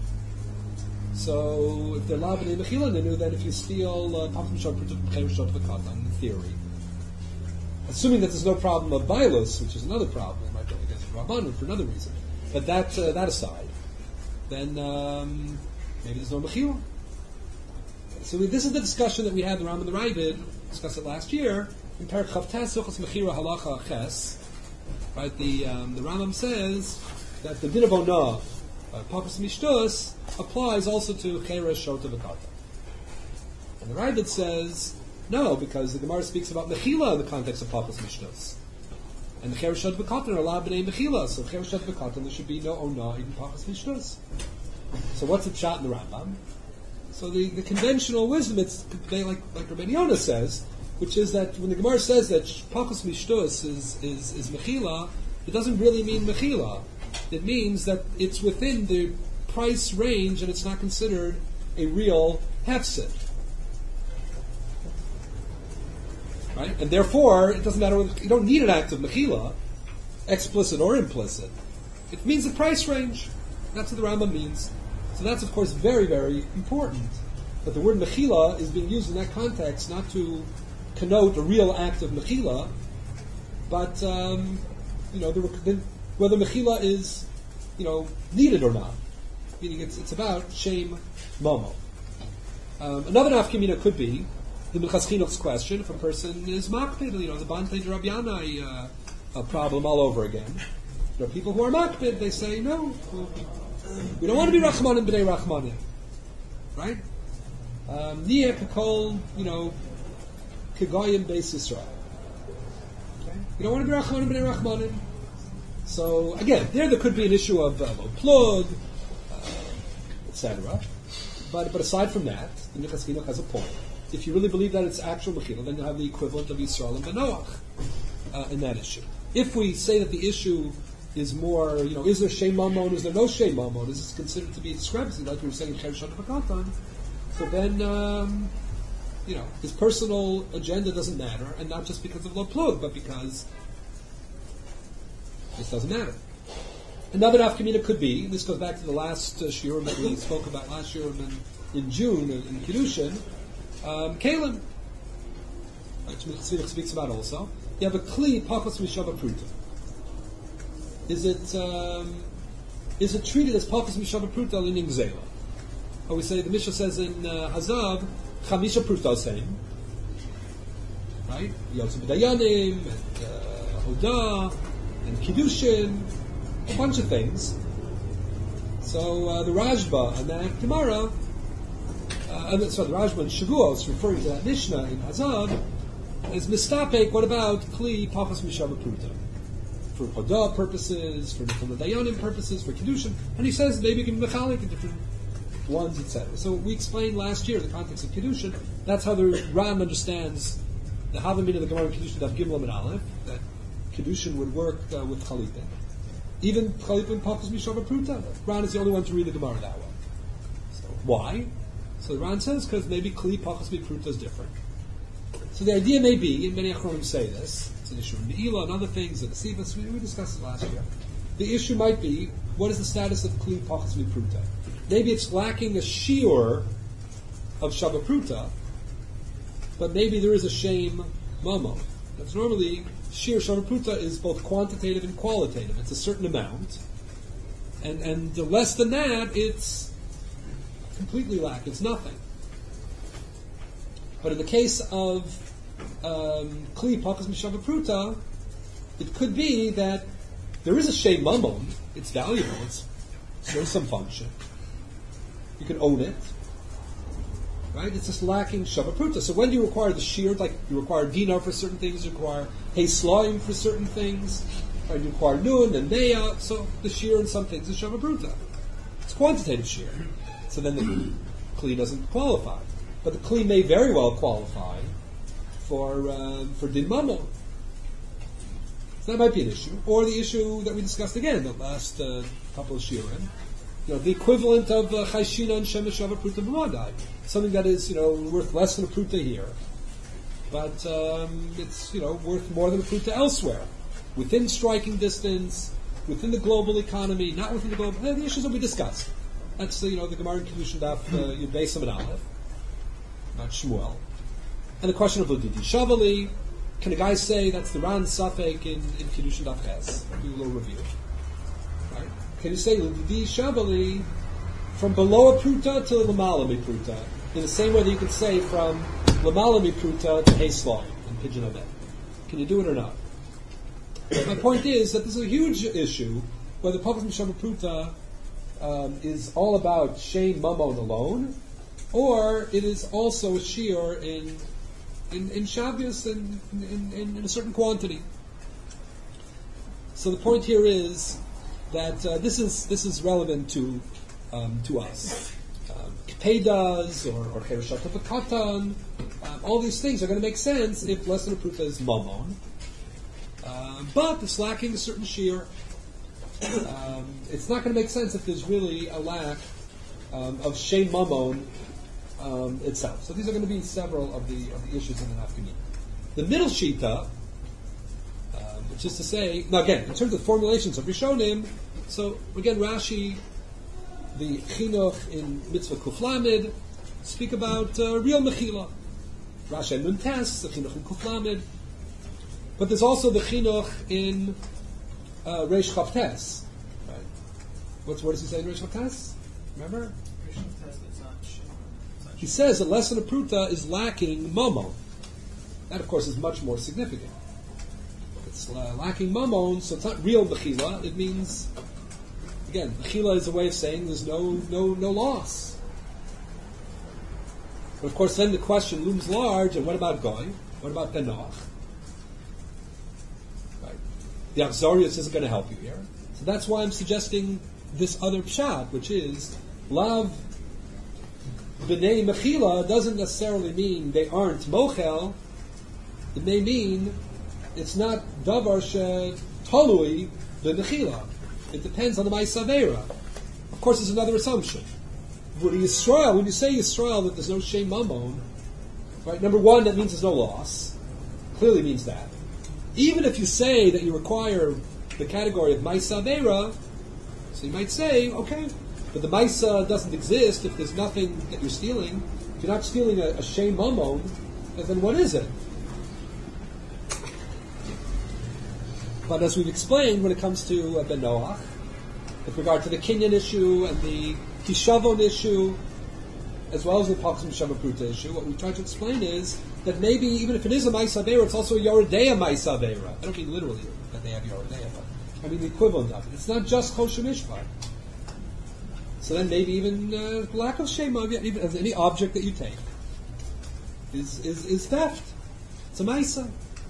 So if they're La B'nai Mechila Ninu, then if you steal Pafim Shot Cheres Shota V'Kata, in theory, assuming that there's no problem of Bailus, which is another problem, it might go against Rabbanan for another reason. But that uh, that aside, then um, Maybe there's no mechila. So we, this is the discussion that we had in the Rambam and the Ravid, discussed it last year, in Perek Chavtes, Hilchos Mechira Halacha Ches. Right, the um, the Rambam says that the din of Onah, uh, Papas Mishtus, applies also to Cheres Shota V'Kata. And the Ravid says, no, because the Gemara speaks about Mechila in the context of Papas Mishtus. And the Cheres Shota V'Kata are allowed b'nei Mechila, so Cheres Shota V'Kata, there should be no Onah in Papas Mishtus. So what's the pshat in the Rambam? So the, the conventional wisdom, it's they, like like Rabbi Yonah says, which is that when the Gemara says that Pachas Mishtus is, is, is Mechila, it doesn't really mean Mechila. It means that it's within the price range and it's not considered a real hefsid. Right? And therefore, it doesn't matter whether, you don't need an act of Mechila, explicit or implicit. It means the price range. That's what the Rambam means. So that's, of course, very, very important. But the word mechila is being used in that context not to connote a real act of mechila, but um, you know the, the, whether mechila is you know needed or not. Meaning, it's it's about shame momo. Um, another nafkamina could be the Minchas Chinuch's question: if a person is makpid, you know, the Bantei de Rabbi Yanai uh, a problem all over again. There are people who are makpid. They say no. We don't want to be Rachmanim b'nei Rachmanim, right? Niyeh kekol, you know, kegoyim beis Yisrael. Okay? You don't want to be Rachmanim b'nei Rachmanim. So again, there there could be an issue of uh, low plug, uh, et cetera. But but aside from that, the Minchas Chinuch has a point. If you really believe that it's actual mechila, then you have the equivalent of Yisrael and Benoach uh, in that issue. If we say that the issue is more, you know, is there Shem Mamon, is there no Shem Mamon? Is this considered to be a discrepancy, like we were saying in Cheresh Shana? So then, um, you know, his personal agenda doesn't matter, and not just because of Lo Plug, but because this doesn't matter. Another nafkamina could be, and this goes back to the last uh, shiurim that we spoke about last year in, in June, in, in Kiddushin, um, Kalim, which Tzvik speaks about also. You have a Kli, Pakos Mishava Pruta. Is it um, is it treated as Papas Mishava Pruta in Zela? Or we say the Mishnah says in uh, Hazav Chamisha Pruta same, right? Yotze B'dayanim and uh, Hoda and Kiddushin, a bunch of things. So uh, the Rajba and that Gemara, uh, sorry, the Rajba and Shavuos referring to that Mishnah in Hazav is mistapek. What about Kli Papas Mishava Pruta? For Hodah purposes, for Nichol Dayanim purposes, for Kiddushin, and he says maybe you can mechalik in different ones, et cetera. So we explained last year in the context of Kiddushin, that's how the Ram understands the Havamina of the Gemara in Kiddushin, Daf Gimel and Aleph, that Kiddushin would work uh, with Chalipin. Even Chalipin Papas Mishava Pruta, Ran is the only one to read the Gemara that way. So why? So Ran says because maybe Kli Papas Pruta is different. So the idea may be, and many Achronim say this, it's an issue of Me'ilah and other things, and Asivas, we, we discussed it last year. The issue might be, what is the status of Kli Pachas Pruta? Maybe it's lacking a shiur of Shabbat Pruta, but maybe there is a shame mamo. That's normally, shiur Shabbat Pruta is both quantitative and qualitative. It's a certain amount, and, and less than that, it's completely lack, it's nothing. But in the case of um, Kli Pakas Mishava Pruta, it could be that there is a Shem Mamon, it's valuable, it's serves some function. You can own it. Right? It's just lacking Shabbat Pruta. So when do you require the shear? Like you require dinar for certain things, you require Hey Slaim for certain things, right? You require Nun and Neah, so the shear in some things is Shabbat Pruta. It's quantitative shear. So then the Kli doesn't qualify. But the Kli may very well qualify for uh, for Din Mamon. So that might be an issue. Or the issue that we discussed again the last uh, couple of shiurim. You know, the equivalent of uh, Chayshina and Shemesh Shava Pruta B'Madai. Something that is, you know, worth less than a Pruta here. But um, it's, you know, worth more than a Pruta elsewhere. Within striking distance, within the global economy, not within the global... Uh, the issues that we discussed. That's, uh, you know, the Gemara in Kiddushin Daf uh, Yud Beis Amud Aleph. Not Shmuel. And the question of Ludidi Shavali. Can a guy say that's the Ran Safek in, in Kiddushin Daf Ches? Do a little review. Right? Can you say Ludidi Shavali from below a pruta to lamalami pruta, in the same way that you could say from lamalami pruta to Hayslog in Pidgin Abed. Can you do it or not? My point is that this is a huge issue, whether Papas Mishama Pruta um, is all about Shem Mamon alone, or it is also a shiur in in, in Shabbos and in, in, in a certain quantity. So the point here is that uh, this is this is relevant to um, to us. Kepedas um, or or Chereshat Katan, um, all these things are going to make sense if less than a pruta is mamon. Uh, but it's lacking a certain shear. Um, it's not going to make sense if there's really a lack um, of shem mamon um, itself. So these are going to be several of the of the issues in the nafkamina. The middle shita, um, which is to say, now again, in terms of formulations of Rishonim, so again Rashi, the chinuch in mitzvah kuflamid, speak about uh, real mechila. Rashi and Nuntes, the chinuch in kuflamid. But there's also the chinuch in uh, Reish Chavtes. Right? What's, what does he say in Reish Chavtes? Remember? He says that less than a pruta is lacking mamon. That, of course, is much more significant. It's uh, lacking mamon, so it's not real mechila. It means, again, mechila is a way of saying there's no no no loss. But of course, then the question looms large: and what about goy? What about benoch? The Achzarius isn't going to help you here. So that's why I'm suggesting this other pshat, which is, Lav b'nei mechila doesn't necessarily mean they aren't mochel. It may mean it's not davar she talui b'mechila. It depends on the ma'asavera. Of course, there's another assumption. When Yisrael, when you say Yisrael that there's no shem mamon, right? Number one, that means there's no loss. Clearly means that. Even if you say that you require the category of Maisa Avera, so you might say, okay, but the Maisa doesn't exist if there's nothing that you're stealing. If you're not stealing a, a Shem Mamon, then what is it? But as we've explained, when it comes to uh, Ben Noach, with regard to the Kinyan issue and the Tishavon issue, as well as the Paksum Shamapruta issue, what we try to explain is that maybe even if it is a Maisa Avera, it's also a Yoredeya Maisa Avera. I don't mean literally that they have Yoredeya, but I mean the equivalent of it. It's not just Choshen Mishpat. So then maybe even uh, lack of Shema, even as any object that you take, is, is, is theft. It's a Maisa.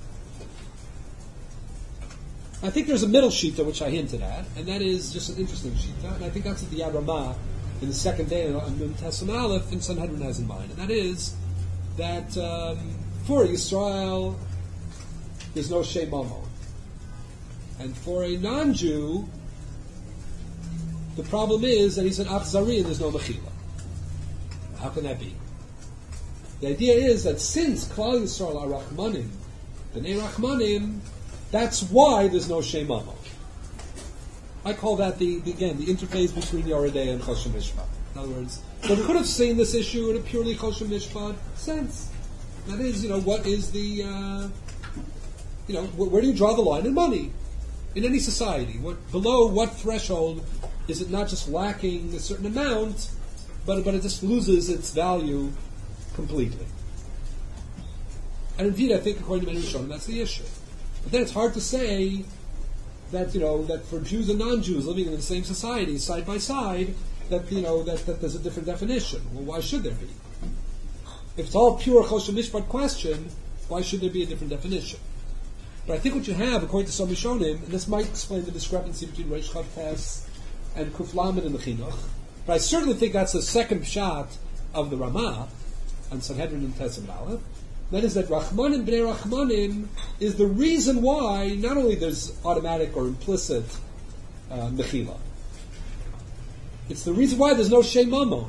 I think there's a middle shita which I hinted at, and that is just an interesting shita, and I think that's what the Yad Ramah in the second day on Nun Tesam Aleph in Sanhedrin has in mind, and that is that um, for Yisrael there's no Shem Mamon, and for a non-Jew the problem is that he's an Achzari and there's no Mechila. How can that be? The idea is that since Klal Yisrael are Rachmanim, B'nei Rachmanim, that's why there's no Shem Mamon. I call that the, the again the interface between Yoredei and Choshen Mishpat. In other words, one could have seen this issue in a purely Choshen Mishpat sense. That is, you know, what is the, uh, you know, wh- where do you draw the line in money in any society? What below what threshold is it not just lacking a certain amount, but but it just loses its value completely? And indeed, I think according to many Rishonim, that's the issue. But then it's hard to say that, you know, that for Jews and non-Jews living in the same society, side by side, that, you know, that, that there's a different definition. Well, why should there be? If it's all pure Choshen Mishpat question, why should there be a different definition? But I think what you have, according to some Rishonim, and this might explain the discrepancy between Reish Chavtes and Kuf Lamed in the Chinuch, but I certainly think that's the second pshat of the Ramah on Sanhedrin and Tesam Aleph. That is that Rachmanim B'nei Rachmanim is the reason why not only there's automatic or implicit uh, Mechila, it's the reason why there's no Shem Mamon.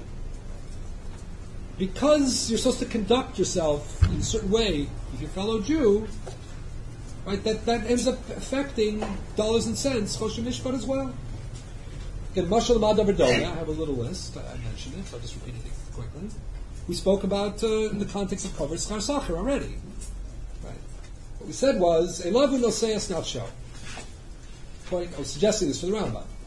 Because you're supposed to conduct yourself in a certain way with your fellow Jew, right, that, that ends up affecting dollars and cents, Choshen Mishpat as well. Again, Mashal Madav Adoya, I have a little list, I mentioned it, so I'll just repeat it quickly. We spoke about uh, in the context of covered Schar Sacher already. Right. What we said was, Elavu Noseyas Nafsho. Point, I was suggesting this for the Rambam.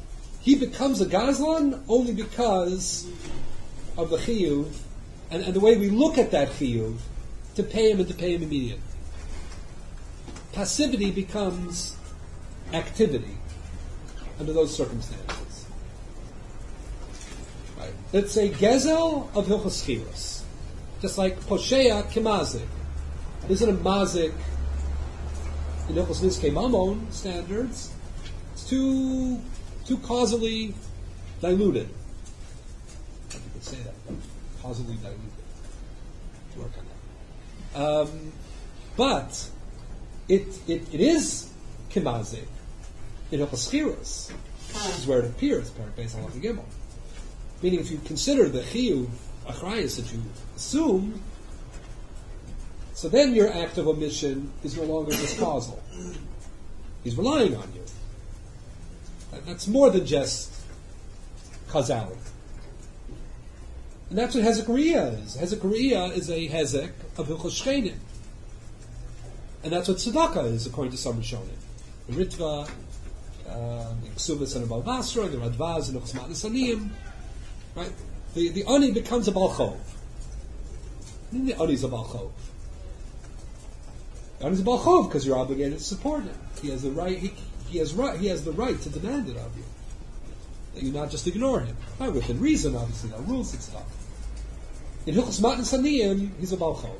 he becomes a Gazlan only because of the chiyuv, and, and the way we look at that chiyuv, to pay him and to pay him immediately. Passivity becomes activity under those circumstances. Right. Let's say Gezel of Hilchos Chiros. Just like Poshea Kemazik. Isn't a mazik in Hilchos Nizkei Mamon standards? It's too too causally diluted. I could say that. Causally diluted. To work on that. Um, but it, it it is Kemazik in Hilchos Chiros. This is where it appears, based on Halacha Gimel. Meaning, if you consider the chiyuv achrayus that you assume, so then your act of omission is no longer just causal. He's relying on you. That's more than just causality. And that's what Hezek Riyah is. Hezek Riyah is a Hezek of Hilchos Shchenim. And that's what Tzedakah is, according to some Rishonim. The Ritva, um, the Ksubas and the Balbasra, the Radvaz and the Chosmat Nesaniyim. Right? The, the Ani becomes a Balchov. And the Ani is a Balchov. The Ani is a Balchov because you're obligated to support him. He has the right, he, he has right, he has the right to demand it of you. That you not just ignore him. Right, within reason, obviously, no rules and stuff. In Hilchos Matan Saniyim, he's a Balchov.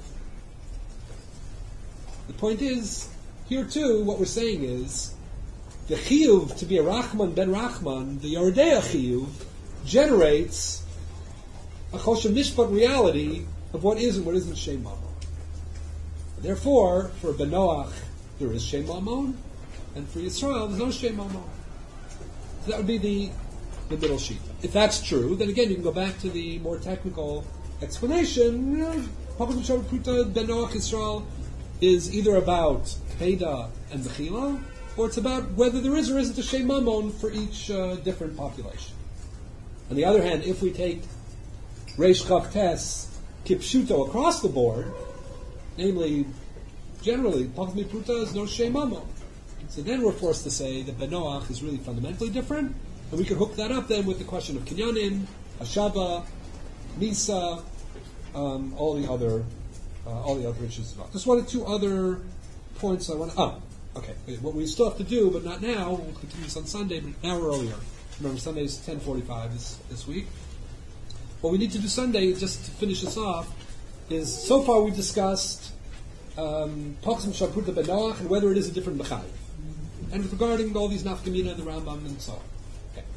The point is, here too, what we're saying is, the chiyuv to be a Rachman ben Rachman, the Yoredeya chiyuv, generates a Choshev Mishpat reality of what is and what isn't Shem Mamon. Therefore, for Ben Noach, there is Shem Mamon, and for Yisrael, there's no Shem Mamon. So that would be the, the middle sheet. If that's true, then again, you can go back to the more technical explanation. You know, Papa Shabbat Pruta, Ben Noach, Yisrael, is either about Peda and Bechila, or it's about whether there is or isn't a Shem Mamon for each uh, different population. On the other hand, if we take Reish Chav Tes Kipshuto across the board, namely, generally, Pachmi Pruta is no Shem Mamon. So then we're forced to say that Ben Noach is really fundamentally different, and we can hook that up then with the question of Kinyanin, Hashaba, Misa, um, all the other uh, all the other issues as well. Just wanted two other points I want to... Oh, okay. What we still have to do, but not now, we'll continue this on Sunday, but now we're earlier. Remember, Sunday is ten forty-five this, this week. What we need to do Sunday, just to finish this off, is so far we've discussed Pachsim Shabbat Ben Noach and whether it is a different Mechayiv. And regarding all these Nafkamina and the Rambam and so on. Okay.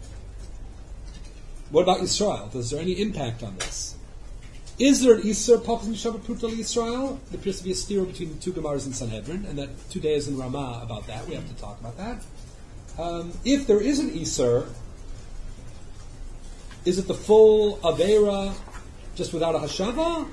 What about Yisrael? Is there any impact on this? Is there an Isser Pachsim Shabbat Pruta Yisrael? There appears to be a steer between the two Gemaras in Sanhedrin, and that two days in Ramah about that. We have to talk about that. Um, if there is an Isser, is it the full Avera just without a Hashava?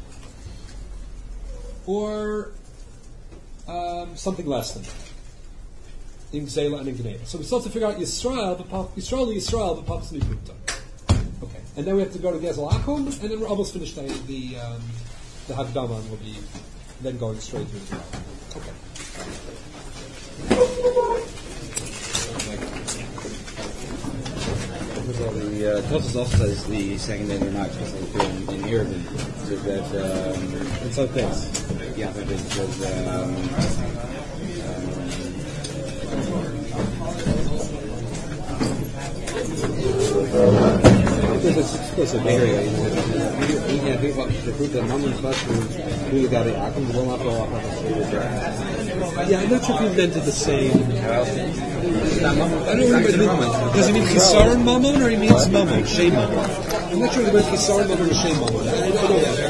Or um, something less than that? In Gzela and in Gneva. So we still have to figure out Yisrael, but Yisrael Yisrael, but Pachsim Pruta. Okay. And then we have to go to Gezel Akum, and then we're almost finished the the, um, the Hagdama, and we'll be then going straight through as well. Okay. Well, the uh, Tosfos also says the second day they're not supposed to do in, in Irvin. So that um, it's like this. Yeah, that it says. Um, um, Because it's explicit. area. You can think about the fruit that Mammon Fast really got the Akum, the one after all. Yeah, I'm not sure if he invented the same. I don't remember. Does he mean Chisaron Mammon or he means Mammon? Shem Mammon. I'm not sure if he meant Chisaron Mammon or Shem Mammon. I don't know that.